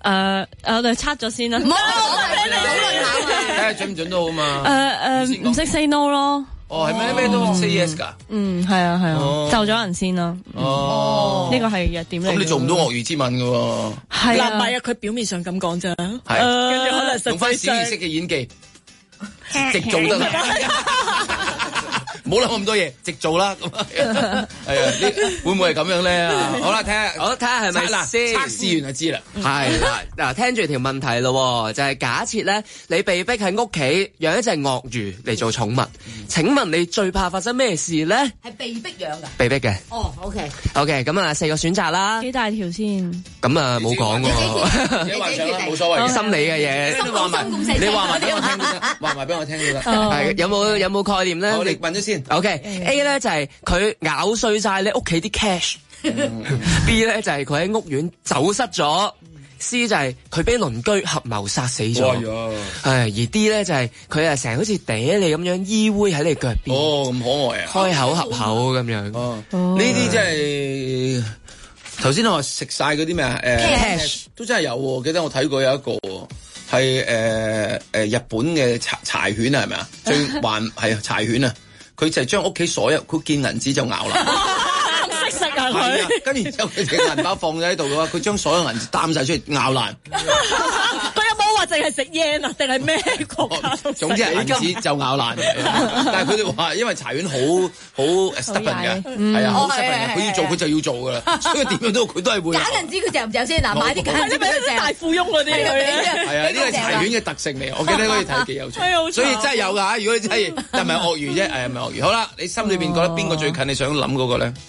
Speaker 5: 我哋測咗先啦。唔好，
Speaker 2: 睇下準唔準都好嘛。
Speaker 5: 唔識 say no 咯。
Speaker 2: 哦，係咩都 say yes 㗎？
Speaker 5: 係啊，就咗人先咯。哦，呢個係弱點嚟。咁
Speaker 2: 你做唔到鱷魚之吻㗎喎。
Speaker 5: 係啊，唔係啊，佢表面上咁講咋。係，跟住可能
Speaker 2: 用翻小儀式嘅演技，直做得啦。唔好諗咁多嘢，直做啦。係啊，會唔會係咁樣咧？好啦，睇下係咪嗱，測試完就知啦。
Speaker 7: 係啦，嗱，聽住條問題咯，就係假設咧，你被逼喺屋企養一隻鱷魚嚟做寵物，請問你最怕發生咩事咧？
Speaker 4: 係被逼養㗎？
Speaker 7: 被逼嘅。
Speaker 4: 哦，OK。
Speaker 7: OK，咁啊，4個選擇啦。
Speaker 5: 幾大條先？
Speaker 7: 咁啊，冇講喎。
Speaker 2: 自己幻想啦，冇所謂。
Speaker 7: 心理嘅嘢，
Speaker 2: 你話埋俾我聽都得，話埋俾我聽都得。
Speaker 7: 係有冇概念咧？
Speaker 2: 我哋問咗先。
Speaker 7: OK，A 咧就係佢咬碎晒你屋企啲 cash，B 咧就係佢喺屋苑走失咗，C 就係佢俾鄰居合謀殺死咗，而 D 咧就係佢成日好似嗲你咁樣依偎喺你腳邊。
Speaker 2: 哦，咁可愛啊！
Speaker 7: 開口合口咁樣。
Speaker 2: 哦，呢啲真係頭先我話食晒嗰啲咩啊？cash 都真係有喎，記得我睇過有一個係日本嘅柴犬啊，係咪啊？最還係柴犬啊！佢就係將屋企所有，佢見銀紙就咬啦。
Speaker 5: 識食啊佢！
Speaker 2: 跟住之後佢隻銀包放咗喺度嘅話，佢將所有銀紙擔晒出嚟咬爛。
Speaker 5: 佢有冇話淨係食 yen 啊？定係咩國家都食？
Speaker 2: 總之係銀紙就咬爛。但係佢哋話，因為柴犬好 stubborn 嘅，係啊，好 stubborn 嘅，佢要做佢就要做㗎啦。所以點樣佢都係會。假
Speaker 4: 銀紙佢嚼唔嚼先？嗱，買啲假銀紙俾佢嚼。
Speaker 5: 大富翁嗰啲
Speaker 2: 係啊，呢個係柴犬嘅特性嚟，我記得可以睇幾有趣。所以真係有㗎，如果你真係但係咪鱷魚啫？係咪鱷魚？好啦，你心裏邊覺得邊個最近你想諗嗰個咧？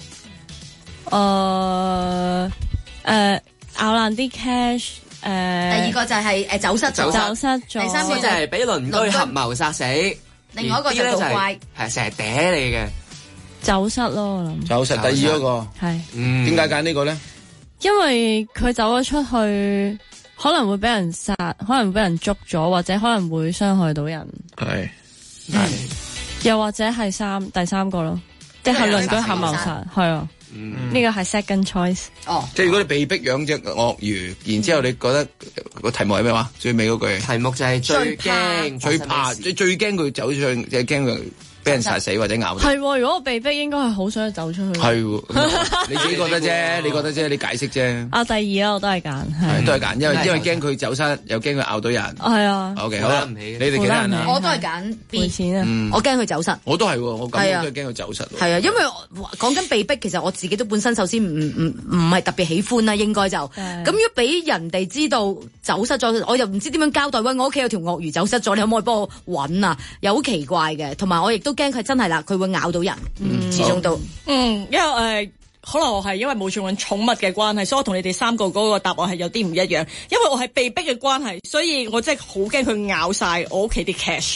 Speaker 5: 咬爛啲 cash。
Speaker 4: 第二個就係走失咗。第三個就係
Speaker 7: 俾鄰居合謀殺死。
Speaker 4: 另外一個就做怪，
Speaker 7: 係成日嗲你嘅。
Speaker 5: 走失咯，我諗。
Speaker 2: 走失第二嗰個
Speaker 5: 係。
Speaker 2: 點解揀呢個咧？
Speaker 5: 因為佢走咗出去，可能會俾人殺，可能會俾人捉咗，或者可能會傷害到人。
Speaker 2: 係。
Speaker 5: 又或者係第三個咯，即係鄰居合謀殺，係啊。呢個係 second choice。
Speaker 4: 哦，
Speaker 2: 即係如果你被逼養隻鱷魚，然之後你覺得個題目係咩話？最尾嗰句
Speaker 7: 題目就係最驚、
Speaker 2: 最怕、最驚佢走出去，即係驚佢俾人殺死或者咬。
Speaker 5: 係，如果我被逼，應該係好想走出去。
Speaker 2: 係，你自己覺得啫，你覺得啫，你解釋啫。
Speaker 5: 第二啊，我都係揀，
Speaker 2: 係都係揀，因為驚佢走失，又驚佢咬到人。
Speaker 5: 係啊。
Speaker 2: OK，好啦，你哋幾多人啊？
Speaker 4: 我都係揀 B
Speaker 5: 錢啊，
Speaker 4: 我驚佢走失。
Speaker 2: 我都係，我咁都係驚佢走失。
Speaker 4: 係啊，因為講緊被逼，其實我自己都本身首先唔係特別喜歡啦，應該就咁。如果俾人哋知道走失咗，我又唔知點樣交代。喂，我屋企有條鱷魚走失咗，你可唔可以幫我揾啊？又好奇怪嘅，同埋我亦都驚佢真係啦，佢會咬到人。始終都
Speaker 5: 因為可能我係因為冇做緊寵物嘅關係，所以我同你哋三個嗰個答案係有啲唔一樣。因為我係被逼嘅關係，所以我真係好驚佢咬晒我屋企啲 cash。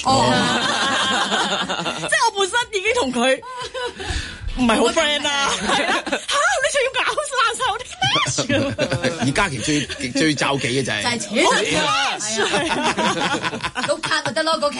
Speaker 5: 即係我本身已經同佢唔係好 friend 啦。你仲要咬爛晒我啲 cash？
Speaker 2: 而家其實最罩忌嘅就係
Speaker 4: 都卡咪得咯，嗰期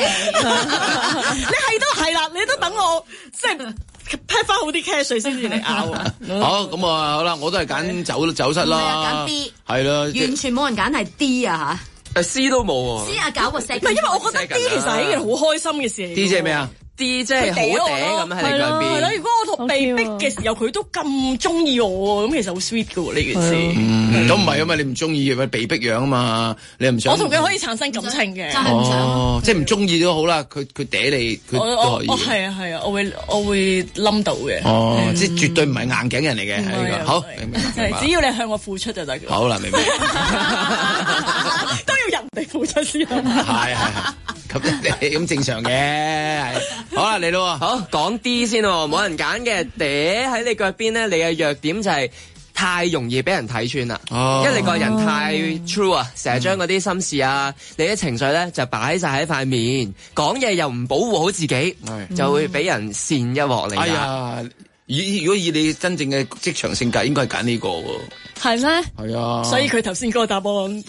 Speaker 5: 你都等我即係 pack 翻好啲 cash 先至嚟咬。
Speaker 2: 好，咁好啦，我都係揀走失啦。
Speaker 4: 揀 B
Speaker 2: 係啦，
Speaker 4: 完全冇人揀係 D 啊吓。
Speaker 7: C 都冇喎。
Speaker 4: C 搞個 second。
Speaker 5: 唔係，因為我覺得 D 其實係一件好開心嘅事嚟。
Speaker 2: D 即係咩啊
Speaker 7: ？D 即係好嗲咁喺你嗰邊。
Speaker 5: 係咯，如果我同被逼嘅時候佢都咁中意我，咁其實好 sweet 噶喎呢件事。
Speaker 2: 咁唔係啊嘛，你唔中意咪被逼養啊嘛，你唔想。
Speaker 5: 我同佢可以產生感情嘅。
Speaker 4: 真係唔想。
Speaker 2: 即係唔中意都好啦，佢嗲你，佢都可以。
Speaker 5: 係啊，我會冧到嘅。
Speaker 2: 即係絕對唔係硬頸人嚟嘅，係呢個。好，明白。
Speaker 5: 只要你向我付出就得。
Speaker 2: 好啦，明白。
Speaker 5: 都要人哋付出先。
Speaker 2: 係。咁正常嘅，好啦，嚟咯，
Speaker 7: 好講 D 先喎，冇人揀嘅，嗲喺你腳邊咧，你嘅弱點就係太容易俾人睇穿啦，因為你個人太 true 啊，成日將嗰啲心事啊，你啲情緒咧就擺晒喺塊面，講嘢又唔保護好自己，就會俾人扇一鑊嚟。哎呀，
Speaker 2: 如果以你真正嘅職場性格，應該係揀呢個喎。
Speaker 5: 係咩？
Speaker 2: 係啊。
Speaker 5: 所以佢頭先嗰個答案。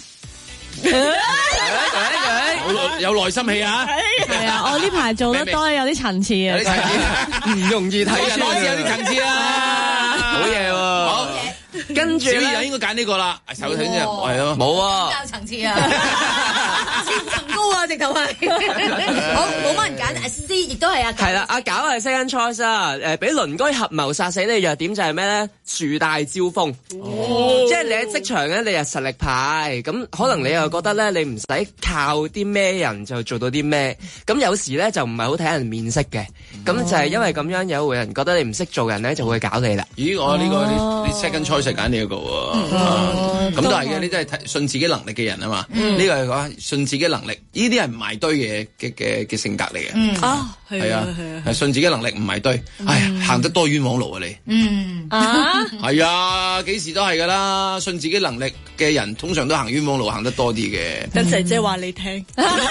Speaker 2: 有內心戲啊！
Speaker 5: 係啊，我呢排做得多，有啲層次啊，
Speaker 7: 唔容易睇
Speaker 2: 穿，有啲層次啊，
Speaker 7: 好嘢喎！
Speaker 2: 好。
Speaker 7: 跟住
Speaker 2: 小儀就應該揀呢個啦。手睇先係咯，冇啊，
Speaker 4: 有層次啊，千層高啊，直頭係。好，冇乜人揀。C 亦都係啊。
Speaker 7: 係啦，阿搞係 second choice 啦。俾鄰居合謀殺死你嘅弱點就係咩咧？樹大招風。即係你喺職場咧，你係實力派，咁可能你又覺得咧，你唔使靠啲咩人就做到啲咩。咁有時咧就唔係好睇人面色嘅。咁就係因為咁樣有會人覺得你唔識做人咧，就會搞你啦。
Speaker 2: 咦，我呢個你 second choice 揀呢一個喎，咁都係嘅，呢啲係信自己能力嘅人啊嘛。呢個係講信自己能力，呢啲係唔埋堆嘅性格嚟嘅。係啊，係信自己能力唔埋堆。唉，行得多冤枉路啊你。係啊，幾時都係噶啦。信自己能力嘅人通常都行冤枉路行得多啲嘅。
Speaker 5: 等姐姐話你聽。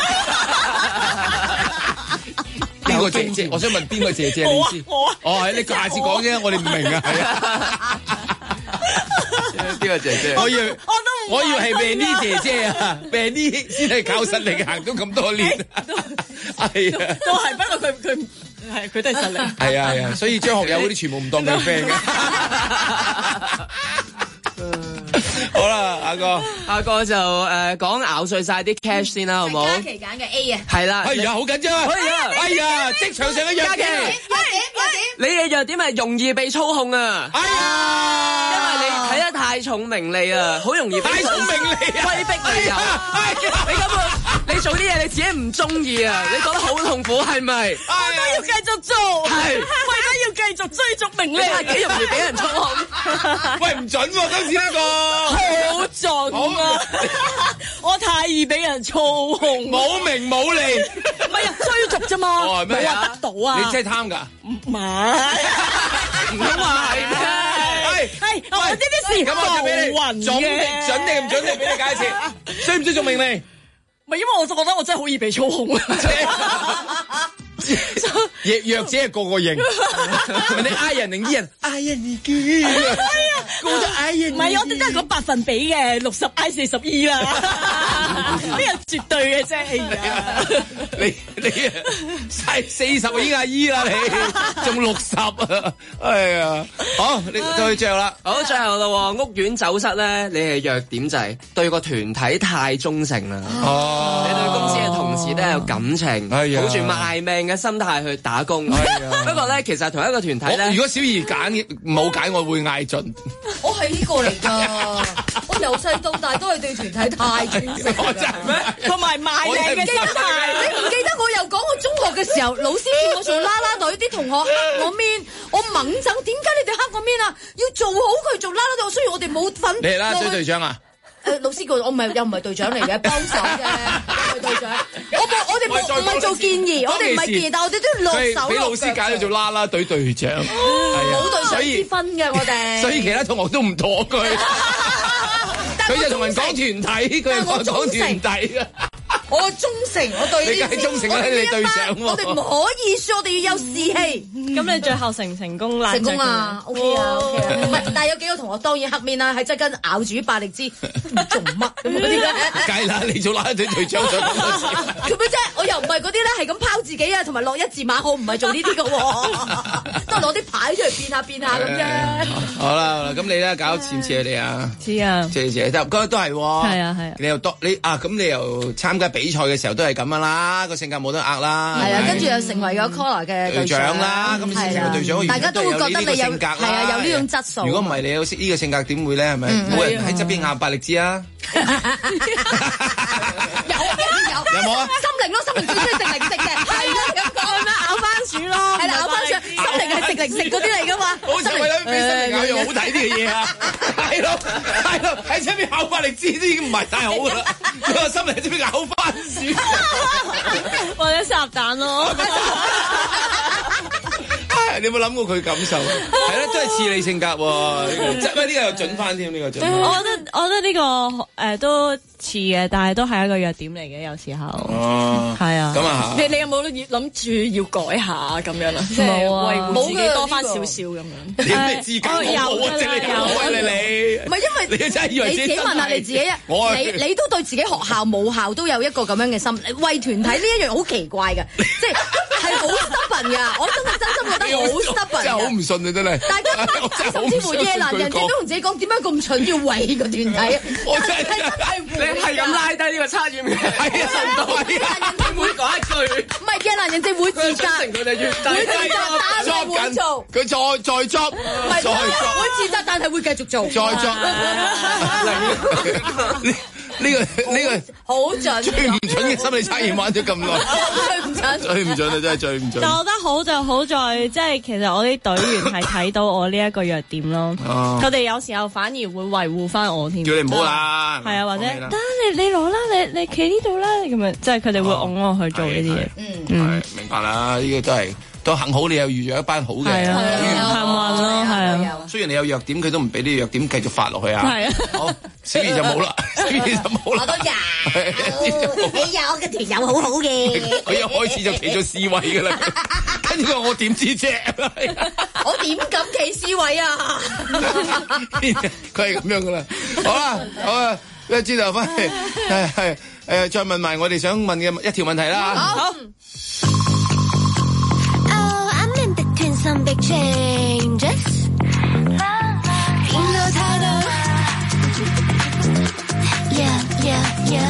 Speaker 2: 邊個姐姐？我想問邊個姐姐？你知？哦，係你下次講啫，我哋唔明啊。係啊。邊個姐姐？我以為係 Benny 姐姐啊 ，Benny 先係靠實力行咗咁多年。係啊，
Speaker 5: 都係，不過佢都係實力。
Speaker 2: 係啊，所以張學友嗰啲全部唔當佢 friend 嘅。好啦，阿哥就講咬碎晒啲 cash 先啦，好唔好？
Speaker 4: 嘉琪揀嘅 A 啊。
Speaker 2: 係啦，係啊，好緊張啊！哎呀，職場上嘅弱點，
Speaker 7: 你嘅弱點係容易被操控啊！
Speaker 2: 哎呀，
Speaker 7: 因為你睇得太重名利啊，好容易被
Speaker 2: 太重名利啊，
Speaker 7: 威逼利誘。你根本你做啲嘢你自己唔中意啊，你覺得好痛苦係咪？
Speaker 5: 我都要繼續做，係為咗要繼續追逐名利，
Speaker 7: 係幾容易俾人操控。
Speaker 2: 喂，唔準喎，今次呢個
Speaker 5: 好準啊！我太易俾人操控，
Speaker 2: 冇名冇利，
Speaker 5: 唔係啊，追逐啫嘛，冇話得到啊！
Speaker 2: 你真係貪㗎？
Speaker 5: 唔係，
Speaker 7: 唔通話係咩？
Speaker 5: 係我呢啲事
Speaker 2: 咁我就俾你準定唔準定俾你解一次，追唔追逐名利？
Speaker 5: 唔係，因為我就覺得我真係好易被操控啊！
Speaker 2: 弱者係個認，你嗌人定啲人嗌人而叫，高得嗌人。
Speaker 5: 唔係，我哋都係講百分比嘅，60嗌40啦，呢個絕對嘅啫。
Speaker 2: 你晒40已經阿姨啦，你仲60啊？哎呀，好，你到最後啦。
Speaker 7: 好，最後啦，屋苑走失咧，你係弱點就係對個團體太忠誠啦。你對公司嘅同事都有感情，抱住賣命嘅心態去打工。不過咧，其實同一個團體咧，
Speaker 2: 如果小儀冇揀，我會嗌盡。
Speaker 4: 我係呢個嚟㗎，我由細到大都係對團體太忠誠。
Speaker 5: 同埋賣命嘅心態。
Speaker 4: 你唔記得我又講我中學嘅時候，老師叫我做啦啦隊，啲同學黑我面，我猛整，點解你哋黑我面啊？要做好佢做啦啦隊，雖然我哋冇份。
Speaker 2: 你係啦隊隊長啊？
Speaker 4: 老師叫我又唔係隊長嚟嘅，幫手嘅，唔係隊長。我哋唔係做建議，我哋唔係建議，但我哋都要落手。俾
Speaker 2: 老師揀咗做啦啦隊隊長，
Speaker 4: 冇隊長之分嘅我哋。
Speaker 2: 所以其他同學都唔妥佢，佢就同人講團體，佢係講團體啊。
Speaker 4: 我忠誠，我對
Speaker 2: 你梗係忠誠啦，你隊長喎。
Speaker 4: 我哋唔可以輸，我哋要有士氣。
Speaker 5: 咁你最後成唔成功啦？
Speaker 4: 成功啊 ，OK 啊，唔係，但係有幾個同學當然黑面啦，喺側跟咬住百力滋，做乜咁嗰啲咧？
Speaker 2: 梗係啦，你做啦啦隊隊長做咁多事。
Speaker 4: 做咩啫？我又唔係嗰啲咧，係咁拋自己啊，同埋落一字馬號，唔係做呢啲嘅喎，都係攞啲牌出嚟變下咁啫。好啦，
Speaker 2: 咁你咧搞似唔似你啊？
Speaker 5: 似啊，
Speaker 2: 似都係喎。
Speaker 5: 係啊。
Speaker 2: 你又咁你又參加比賽嘅時候都係咁樣啦，個性格冇得呃啦。
Speaker 4: 係啊，跟住又成為咗 Collar 嘅隊長
Speaker 2: 啦。咁成為隊長，
Speaker 4: 大家都會覺得你有
Speaker 2: 性格啦。
Speaker 4: 係啊，有呢種質素。
Speaker 2: 如果唔係你有呢個性格，點會咧？係咪冇人喺側邊咬百力滋啊？有冇啊？
Speaker 4: 心靈咯，心靈最中意食零食嘅，係啦咁講咩？咬番薯咯，係啦，咬番薯，心靈係食零食嗰啲嚟噶嘛？
Speaker 2: 好似為咗俾心靈咬樣好睇啲嘅嘢啊！係咯，喺出邊咬百力滋都已經唔係太好噶啦，你話心靈喺出邊咬番薯，
Speaker 5: 或者烚蛋咯。
Speaker 2: 你有冇諗過佢感受？係啦，都係似你性格喎。呢個又準翻添，呢個準。
Speaker 5: 我覺得呢個都似嘅，但係都係一個弱點嚟嘅，有時候。哦，係啊。咁啊，你有冇諗住要改下咁樣啊？即係維護自己多翻少少咁樣。
Speaker 2: 你咩資格？有啊，真係有啊，你。
Speaker 4: 唔係因為
Speaker 2: 你真係以為
Speaker 4: 你自己問下你自己啊？你都對自己學校母校都有一個咁樣嘅心，為團體呢一樣好奇怪嘅，即係好 stubborn 㗎，我真係真心覺得好 stubborn。
Speaker 2: 真係好唔信啊！真係。
Speaker 4: 大家甚至乎夜闌人靜都同自己講點解咁蠢要為個團體？
Speaker 2: 我真係
Speaker 7: 你係咁拉低呢個測驗嘅，係啊，神到啊！每講一句，
Speaker 4: 唔係夜闌人靜會自責，
Speaker 7: 佢哋越低
Speaker 4: 會自責，但係會做。
Speaker 2: 佢再作，
Speaker 4: 會自責，但係會繼續做。
Speaker 2: 再作。呢個
Speaker 4: 好準，
Speaker 2: 最唔準嘅心理測驗玩咗咁耐，
Speaker 4: 最唔準，
Speaker 2: 最唔準啊！真係最唔準。
Speaker 8: 但我覺得好就好在，即係其實我啲隊員係睇到我呢一個弱點咯。佢哋有時候反而會維護翻我添。
Speaker 2: 叫你唔好啦。
Speaker 8: 係啊，或者得你攞啦，你企呢度啦，咁樣即係佢哋會拱我去做呢啲嘢。
Speaker 2: 係明白啦，呢個都係。都幸好你又遇咗一班好嘅隊員
Speaker 8: 幸運咯，係啊。
Speaker 2: 雖然你有弱點，佢都唔俾呢個弱點繼續發落去啊。
Speaker 8: 係啊。
Speaker 2: 好，小儀就冇啦，小儀就冇啦。
Speaker 4: 我都有，哎呀，我嘅團友好好嘅。
Speaker 2: 佢一開始就企咗 C 位噶啦，跟住我點知啫？
Speaker 4: 我點敢企 C 位啊？
Speaker 2: 佢係咁樣噶啦。好啊，一知道翻嚟係再問埋我哋想問嘅一條問題啦。
Speaker 4: 好。
Speaker 6: Some big changes. Yeah.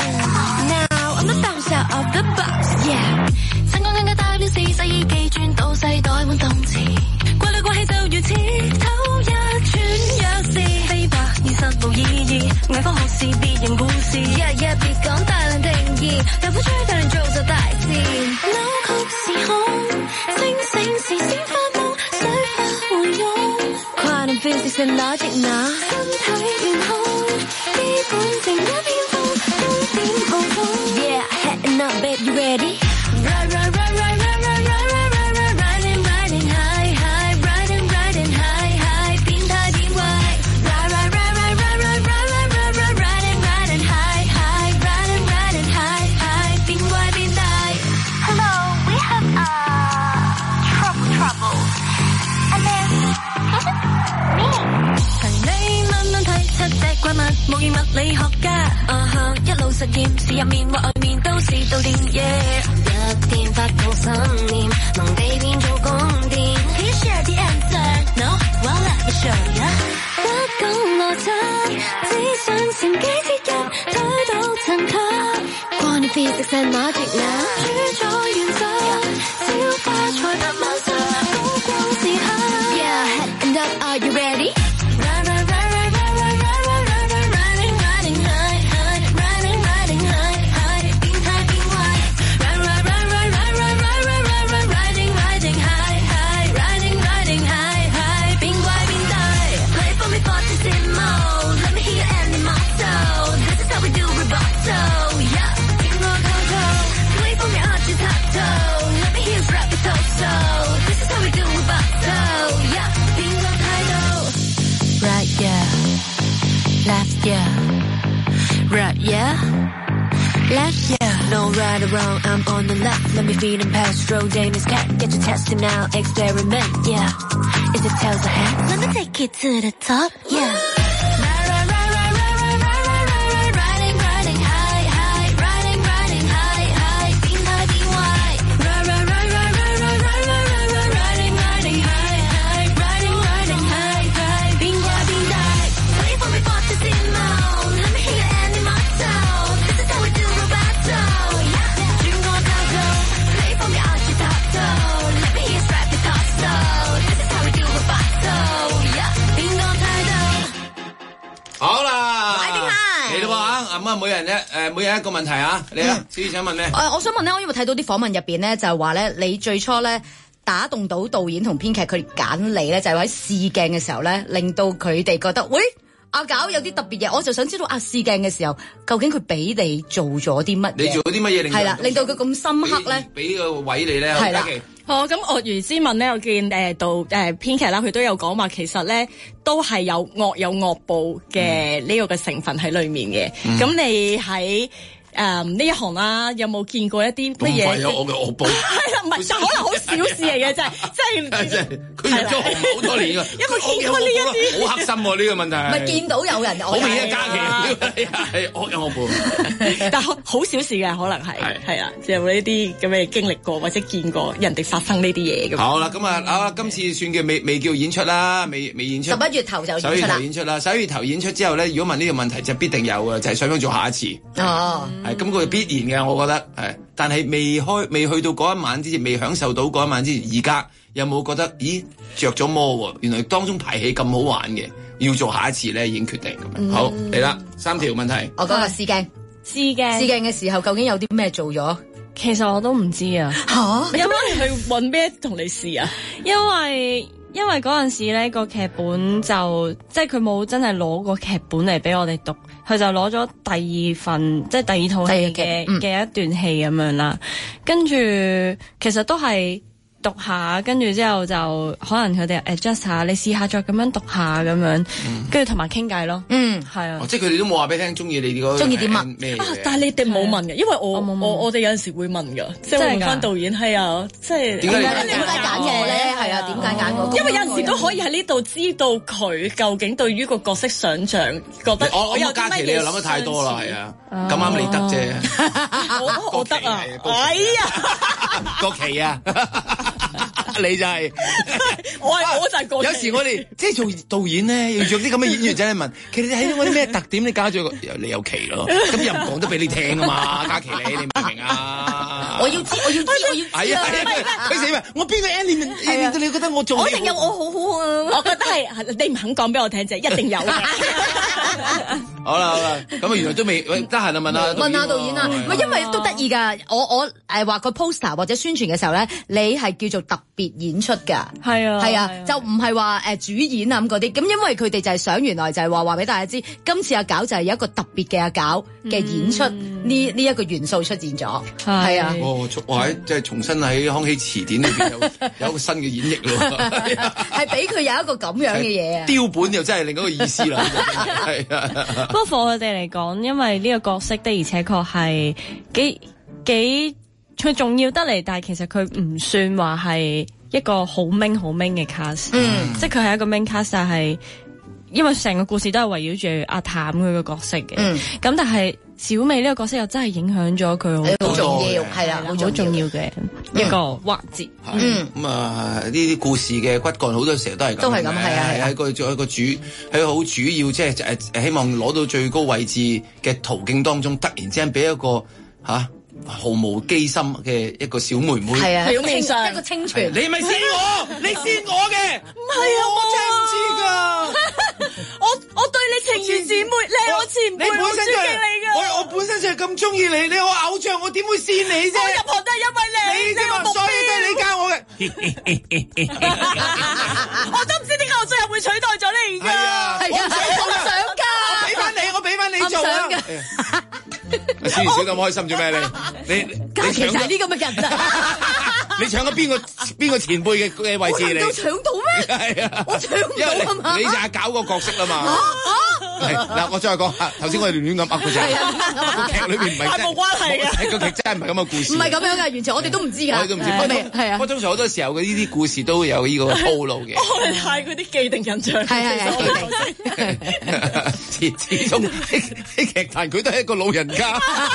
Speaker 6: Now I'm a bounce out of the box. Yeah. 新光更加大了，40世紀轉到世代換動詞，怪來怪氣就如此，偷一串鑰匙，非白現實無意義，偽科學是別人故事。別講大量定義，大風吹大量做就大事，扭曲時空。醒時先發夢，水不會用 Quantum physics and logic 那身體元兇，基本成一片風，都點普通 Yeah, heading up, babe, you ready? Right, right, right, right, right, right, right, right, right, riding, riding high, high, riding, riding high, high, 變態變壞 Right, right, right, right, right, right, right, right, right, riding, riding high, high, riding, riding high, high, 變壞變大 Hello, we have trouble. And then, me. 提你慢慢睇出隻怪物，模擬物理學家。一路實驗，是入面或外面都是導電。一天發佈心念，能被變做供電。Can you share the answer? No? Well, let me show ya. 不講邏輯，只想乘機切入，推到層級。Quantum physics and logic 那主宰原則，小花菜不馬上。Yeah, heading up, are you ready? Right, right, right, right, right, right, right, right, right, riding, riding high, high, riding, riding high, high, 變態變壞 Right, right, right, right, right, right, right, right, right, riding, riding high, high, riding, riding high, high, 變怪變大 Play for me fortissimo, let me hear your animal soul This is how we do rubato, yeah 轉我頭頭 Play for me arch your top toe Let me hear you rap it so This is how we do rubato, yeah 變個態度 Right, yeah Left, yeah Right, yeah Left, yeah No right or wrong, I'm on the left Let me feed him past road, Dana's cat Get your testing now, experiment, yeah Is it tails or head? Let me take it to the top, yeah
Speaker 2: 好啦，嚟啦喎，咁啊，每人一個問題啊，你啊，小儀想問咩？
Speaker 4: 我想問咧，我因為睇到啲訪問入邊咧，就係話咧，你最初咧打動到導演同編劇佢哋揀你咧，就係喺試鏡嘅時候咧，令到佢哋覺得，喂，阿搞有啲特別嘢，我就想知道試鏡嘅時候，究竟佢俾你做咗啲乜嘢？
Speaker 2: 你做咗啲乜嘢令？係
Speaker 4: 啦，令到佢咁深刻咧？
Speaker 2: 俾個位你咧，
Speaker 4: 係啦。
Speaker 5: 咁鱷魚之吻咧，我見編劇啦，佢都有講話，其實咧都係有惡有惡報嘅呢個嘅成分喺裏面嘅。咁你喺呢一行啦，有冇見過一啲乜嘢？
Speaker 2: 係啊，我嘅惡報。
Speaker 5: 係啦，唔係，可能好小事嚟嘅，即係
Speaker 2: 佢入咗行好多年㗎。
Speaker 5: 有冇見過呢一啲？
Speaker 2: 好黑心喎呢個問題。
Speaker 4: 唔係見到有人，
Speaker 2: 好明顯假期係惡有惡報。
Speaker 5: 但係好小事嘅，可能係啊，即係有冇呢啲咁嘅經歷過或者見過人哋發生呢啲嘢咁。
Speaker 2: 好啦，咁啊，今次算叫未叫演出啦，未演出。
Speaker 4: 11月頭就演出啦。
Speaker 2: 11月頭演出之後咧，如果問呢個問題就必定有嘅，就係想唔想做下一次。
Speaker 4: 哦，
Speaker 2: 係咁佢必然嘅，我覺得係。但係未去到嗰一晚之前，未享受到嗰一晚之前，而家有冇覺得咦着咗魔喎？原來當中排戲咁好玩嘅，要做下一次咧已經決定咁樣。好嚟啦，3條問題。
Speaker 4: 我講個試鏡嘅時候，究竟有啲咩做咗？
Speaker 8: 其實我都唔知啊。
Speaker 5: 嚇！因為去揾咩同你試啊？
Speaker 8: 因為嗰陣時咧個劇本就即係佢冇真係攞個劇本嚟俾我哋讀，佢就攞咗第二份即係第二套戲嘅一段戲咁樣啦。跟住其實都係讀下，跟住之後就可能佢哋 adjust 下，你試下再咁樣讀下咁樣，跟住同埋傾偈咯。係啊。
Speaker 2: 即係佢哋都冇話俾你聽，中意你啲
Speaker 4: 中意點乜
Speaker 2: 咩？
Speaker 5: 但係你哋冇問嘅，因為我哋有陣時會問㗎，即係問翻導演係啊，即係
Speaker 4: 點解揀嘅咧？係啊，點解揀嗰個？
Speaker 5: 因為有陣時都可以喺呢度知道佢究竟對於個角色想像覺得
Speaker 2: 我有假期你又諗得太多啦，係啊，咁啱你得啫。
Speaker 5: 我得啊！哎呀，
Speaker 2: 國旗啊！你就係
Speaker 5: 我就係個。
Speaker 2: 有時我哋即係做導演咧，要做啲咁嘅演員仔嚟問，其實你睇到我啲咩特點？你加咗你有旗咯，咁又唔講得俾你聽啊嘛，嘉琪你明唔明啊？
Speaker 4: 我要知。
Speaker 2: 係啊，佢死咪我邊個 element 你覺得我做？
Speaker 4: 我一定有我好啊！
Speaker 5: 我覺得係你唔肯講俾我聽啫，一定有嘅。
Speaker 2: 好啦，咁啊原來都未得閒就問下
Speaker 4: 導演啊，唔係因為都得意㗎。我話個 poster 或者宣傳嘅時候咧，你係叫做特別演出㗎。係啊，就唔係話主演啊咁嗰啲。咁因為佢哋就係想原來就係話俾大家知，今次阿搞就係有一個特別嘅阿搞嘅演出，呢一個元素出現咗。係啊。
Speaker 2: 即係重新喺康熙詞典裏邊有一個新嘅演繹咯。
Speaker 4: 係俾佢有一個咁樣嘅嘢啊。
Speaker 2: 雕本又真係另一個意思啦。係啊。
Speaker 8: 不過for佢哋嚟講，因為呢個角色的而且確係幾佢重要得嚟，但係其實佢唔算話係一個好 main 嘅 cast，即係佢係一個 main cast，但係因為成個故事都係圍繞住阿譚佢個角色嘅，咁但係小美呢個角色又真係影響咗佢好
Speaker 4: 重要，係啦，好重要嘅
Speaker 8: 一個環節。
Speaker 2: 咁啊呢啲故事嘅骨幹好多時候都係咁，
Speaker 4: 係啊，
Speaker 2: 係一個喺好主要即係希望攞到最高位置嘅途徑當中，突然之間俾一個毫無機心嘅一個小妹妹，
Speaker 4: 係啊，
Speaker 5: 表面上
Speaker 4: 一個清泉。
Speaker 2: 你咪先我，你先我嘅，
Speaker 5: 唔係啊，
Speaker 2: 我真係唔知㗎。
Speaker 5: 我對你情如姊妹，你係我前輩，我尊敬你㗎。
Speaker 2: 我本身就係咁中意你，你係我偶像，我點會扇你啫？
Speaker 5: 我入行都係因為你
Speaker 2: 啫嘛，所以都係你教我嘅。
Speaker 5: 我都唔知點解我最後會取代咗你㗎。係
Speaker 2: 啊，我唔想㗎，我俾翻你做啊。小咁開心做咩？你
Speaker 4: 嘉琪就係呢咁嘅人啊！
Speaker 2: 你搶咗邊個前輩嘅位置？你
Speaker 4: 搶到咩？係啊，我搶唔到啊嘛！
Speaker 2: 你就係搞個角色啦嘛。嗱，我再講下，頭先我哋亂咁噏嘅啫。個劇裏邊唔係
Speaker 5: 冇關係嘅，
Speaker 2: 個劇真係唔係咁嘅故事。
Speaker 4: 唔係咁樣㗎，完全我哋都唔知㗎。
Speaker 2: 我哋都唔知。係啊。不過通常好多時候嘅呢啲故事都有呢個鋪路嘅。
Speaker 5: 我哋太嗰啲既定印象。
Speaker 4: 係。
Speaker 2: 始終喺劇壇佢都係一個老人家。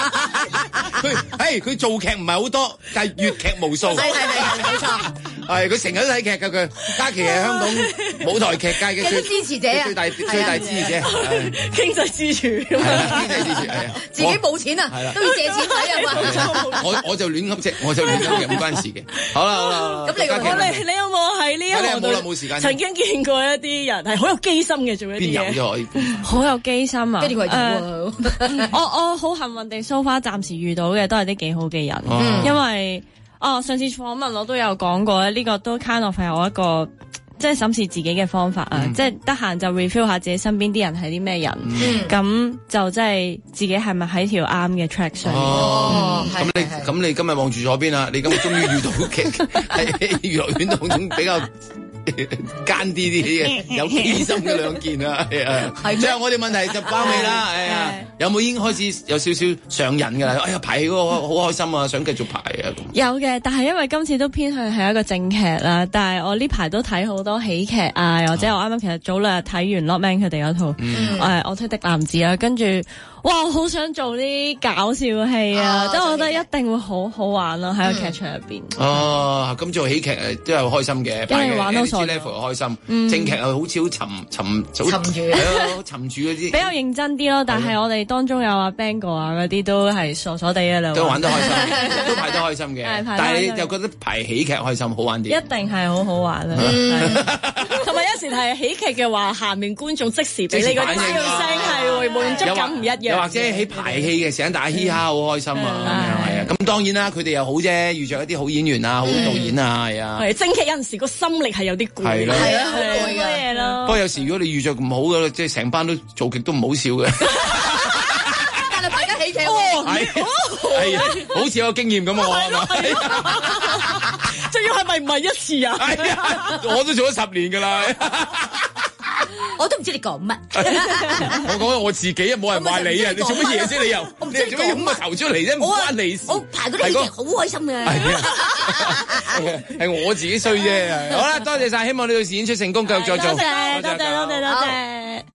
Speaker 2: 佢做劇唔係好多，但係粵劇無數。
Speaker 4: 係冇錯。
Speaker 2: 係佢成日都睇劇㗎佢。嘉琪係香港舞台劇界嘅最
Speaker 4: 支持者啊！
Speaker 2: 最大支持者。
Speaker 5: 經濟支柱。經
Speaker 2: 濟支柱係啊。
Speaker 4: 自己冇錢啊，都要借錢使啊嘛。
Speaker 2: 我就亂噏啫，唔關事嘅。好啦。
Speaker 5: 咁你有冇喺呢一行度曾經見過一啲人係好有機心嘅做一啲嘢？邊有啫可以？
Speaker 8: 好有機心啊！
Speaker 4: 跟住
Speaker 8: 我好幸運地 so far 暫時遇到嘅都係啲幾好嘅人，因為上次訪問我都有講過呢個都 kind of 係我一個即係審視自己嘅方法啊，即係得閒就 review 下自己身邊啲人係啲咩人，咁就即係自己係咪喺條啱嘅 track 上？
Speaker 2: 咁你今日望住咗邊啊？你今日終於遇到嘅喺娛樂圈當中比較奸啲有機心嘅兩件啊，係啊。最後我哋問題就包尾啦，係啊，有冇已經開始有少少上癮㗎啦？哎呀，排戲嗰個好開心啊，想繼續排啊。
Speaker 8: 有嘅，但係因為今次都偏向係一個正劇啦，但係我呢排都睇好多喜劇啊，或者我啱啱其實早兩日睇完 Lokman 佢哋嗰套我推的男子啊，跟住哇，好想做啲搞笑戲啊！即係我覺得一定會好好玩咯，喺個劇場入邊。
Speaker 2: 哦，咁做喜劇都係開心嘅，
Speaker 8: 因為玩到傻
Speaker 2: level 開心。正劇又好似好沉住，係啊，沉住嗰啲。
Speaker 8: 比較認真啲咯，但係我哋當中有阿 Bang 哥啊嗰啲都係傻傻地嘅啦。
Speaker 2: 都玩得開心，都排得開心嘅。但係你又覺得排喜劇開心好玩啲？
Speaker 8: 一定係好好玩啊！
Speaker 5: 同埋有時係喜劇嘅話，下面觀眾即時俾你嗰啲笑聲係會滿足感唔一樣。
Speaker 2: 又或者喺排戲嘅時間大家嘻哈好開心啊，係啊，咁當然啦，佢哋又好啫，遇着一啲好演員啊，好導演啊，係啊。
Speaker 5: 係正劇有陣時個心力係有啲攰，
Speaker 2: 係啦，
Speaker 8: 係啊，好攰嘅嘢咯。
Speaker 2: 不過有時如果你遇着咁好嘅，即係成班都做極都唔好笑嘅。
Speaker 4: 但係大家喜劇
Speaker 2: 係好似有經驗咁啊，係嘛？
Speaker 5: 仲要係咪唔係一次啊？
Speaker 2: 係啊，我都做咗10年㗎啦。
Speaker 4: 我都唔知你講乜。
Speaker 2: 我講我自己啊，冇人話你啊，你做乜嘢啫？你又你做乜用個頭出嚟啫？唔關你事。
Speaker 4: 我排嗰啲喜劇好開心嘅。
Speaker 2: 係我自己衰啫。好啦，多謝晒，希望你到時演出成功，繼續再做。
Speaker 8: 多謝。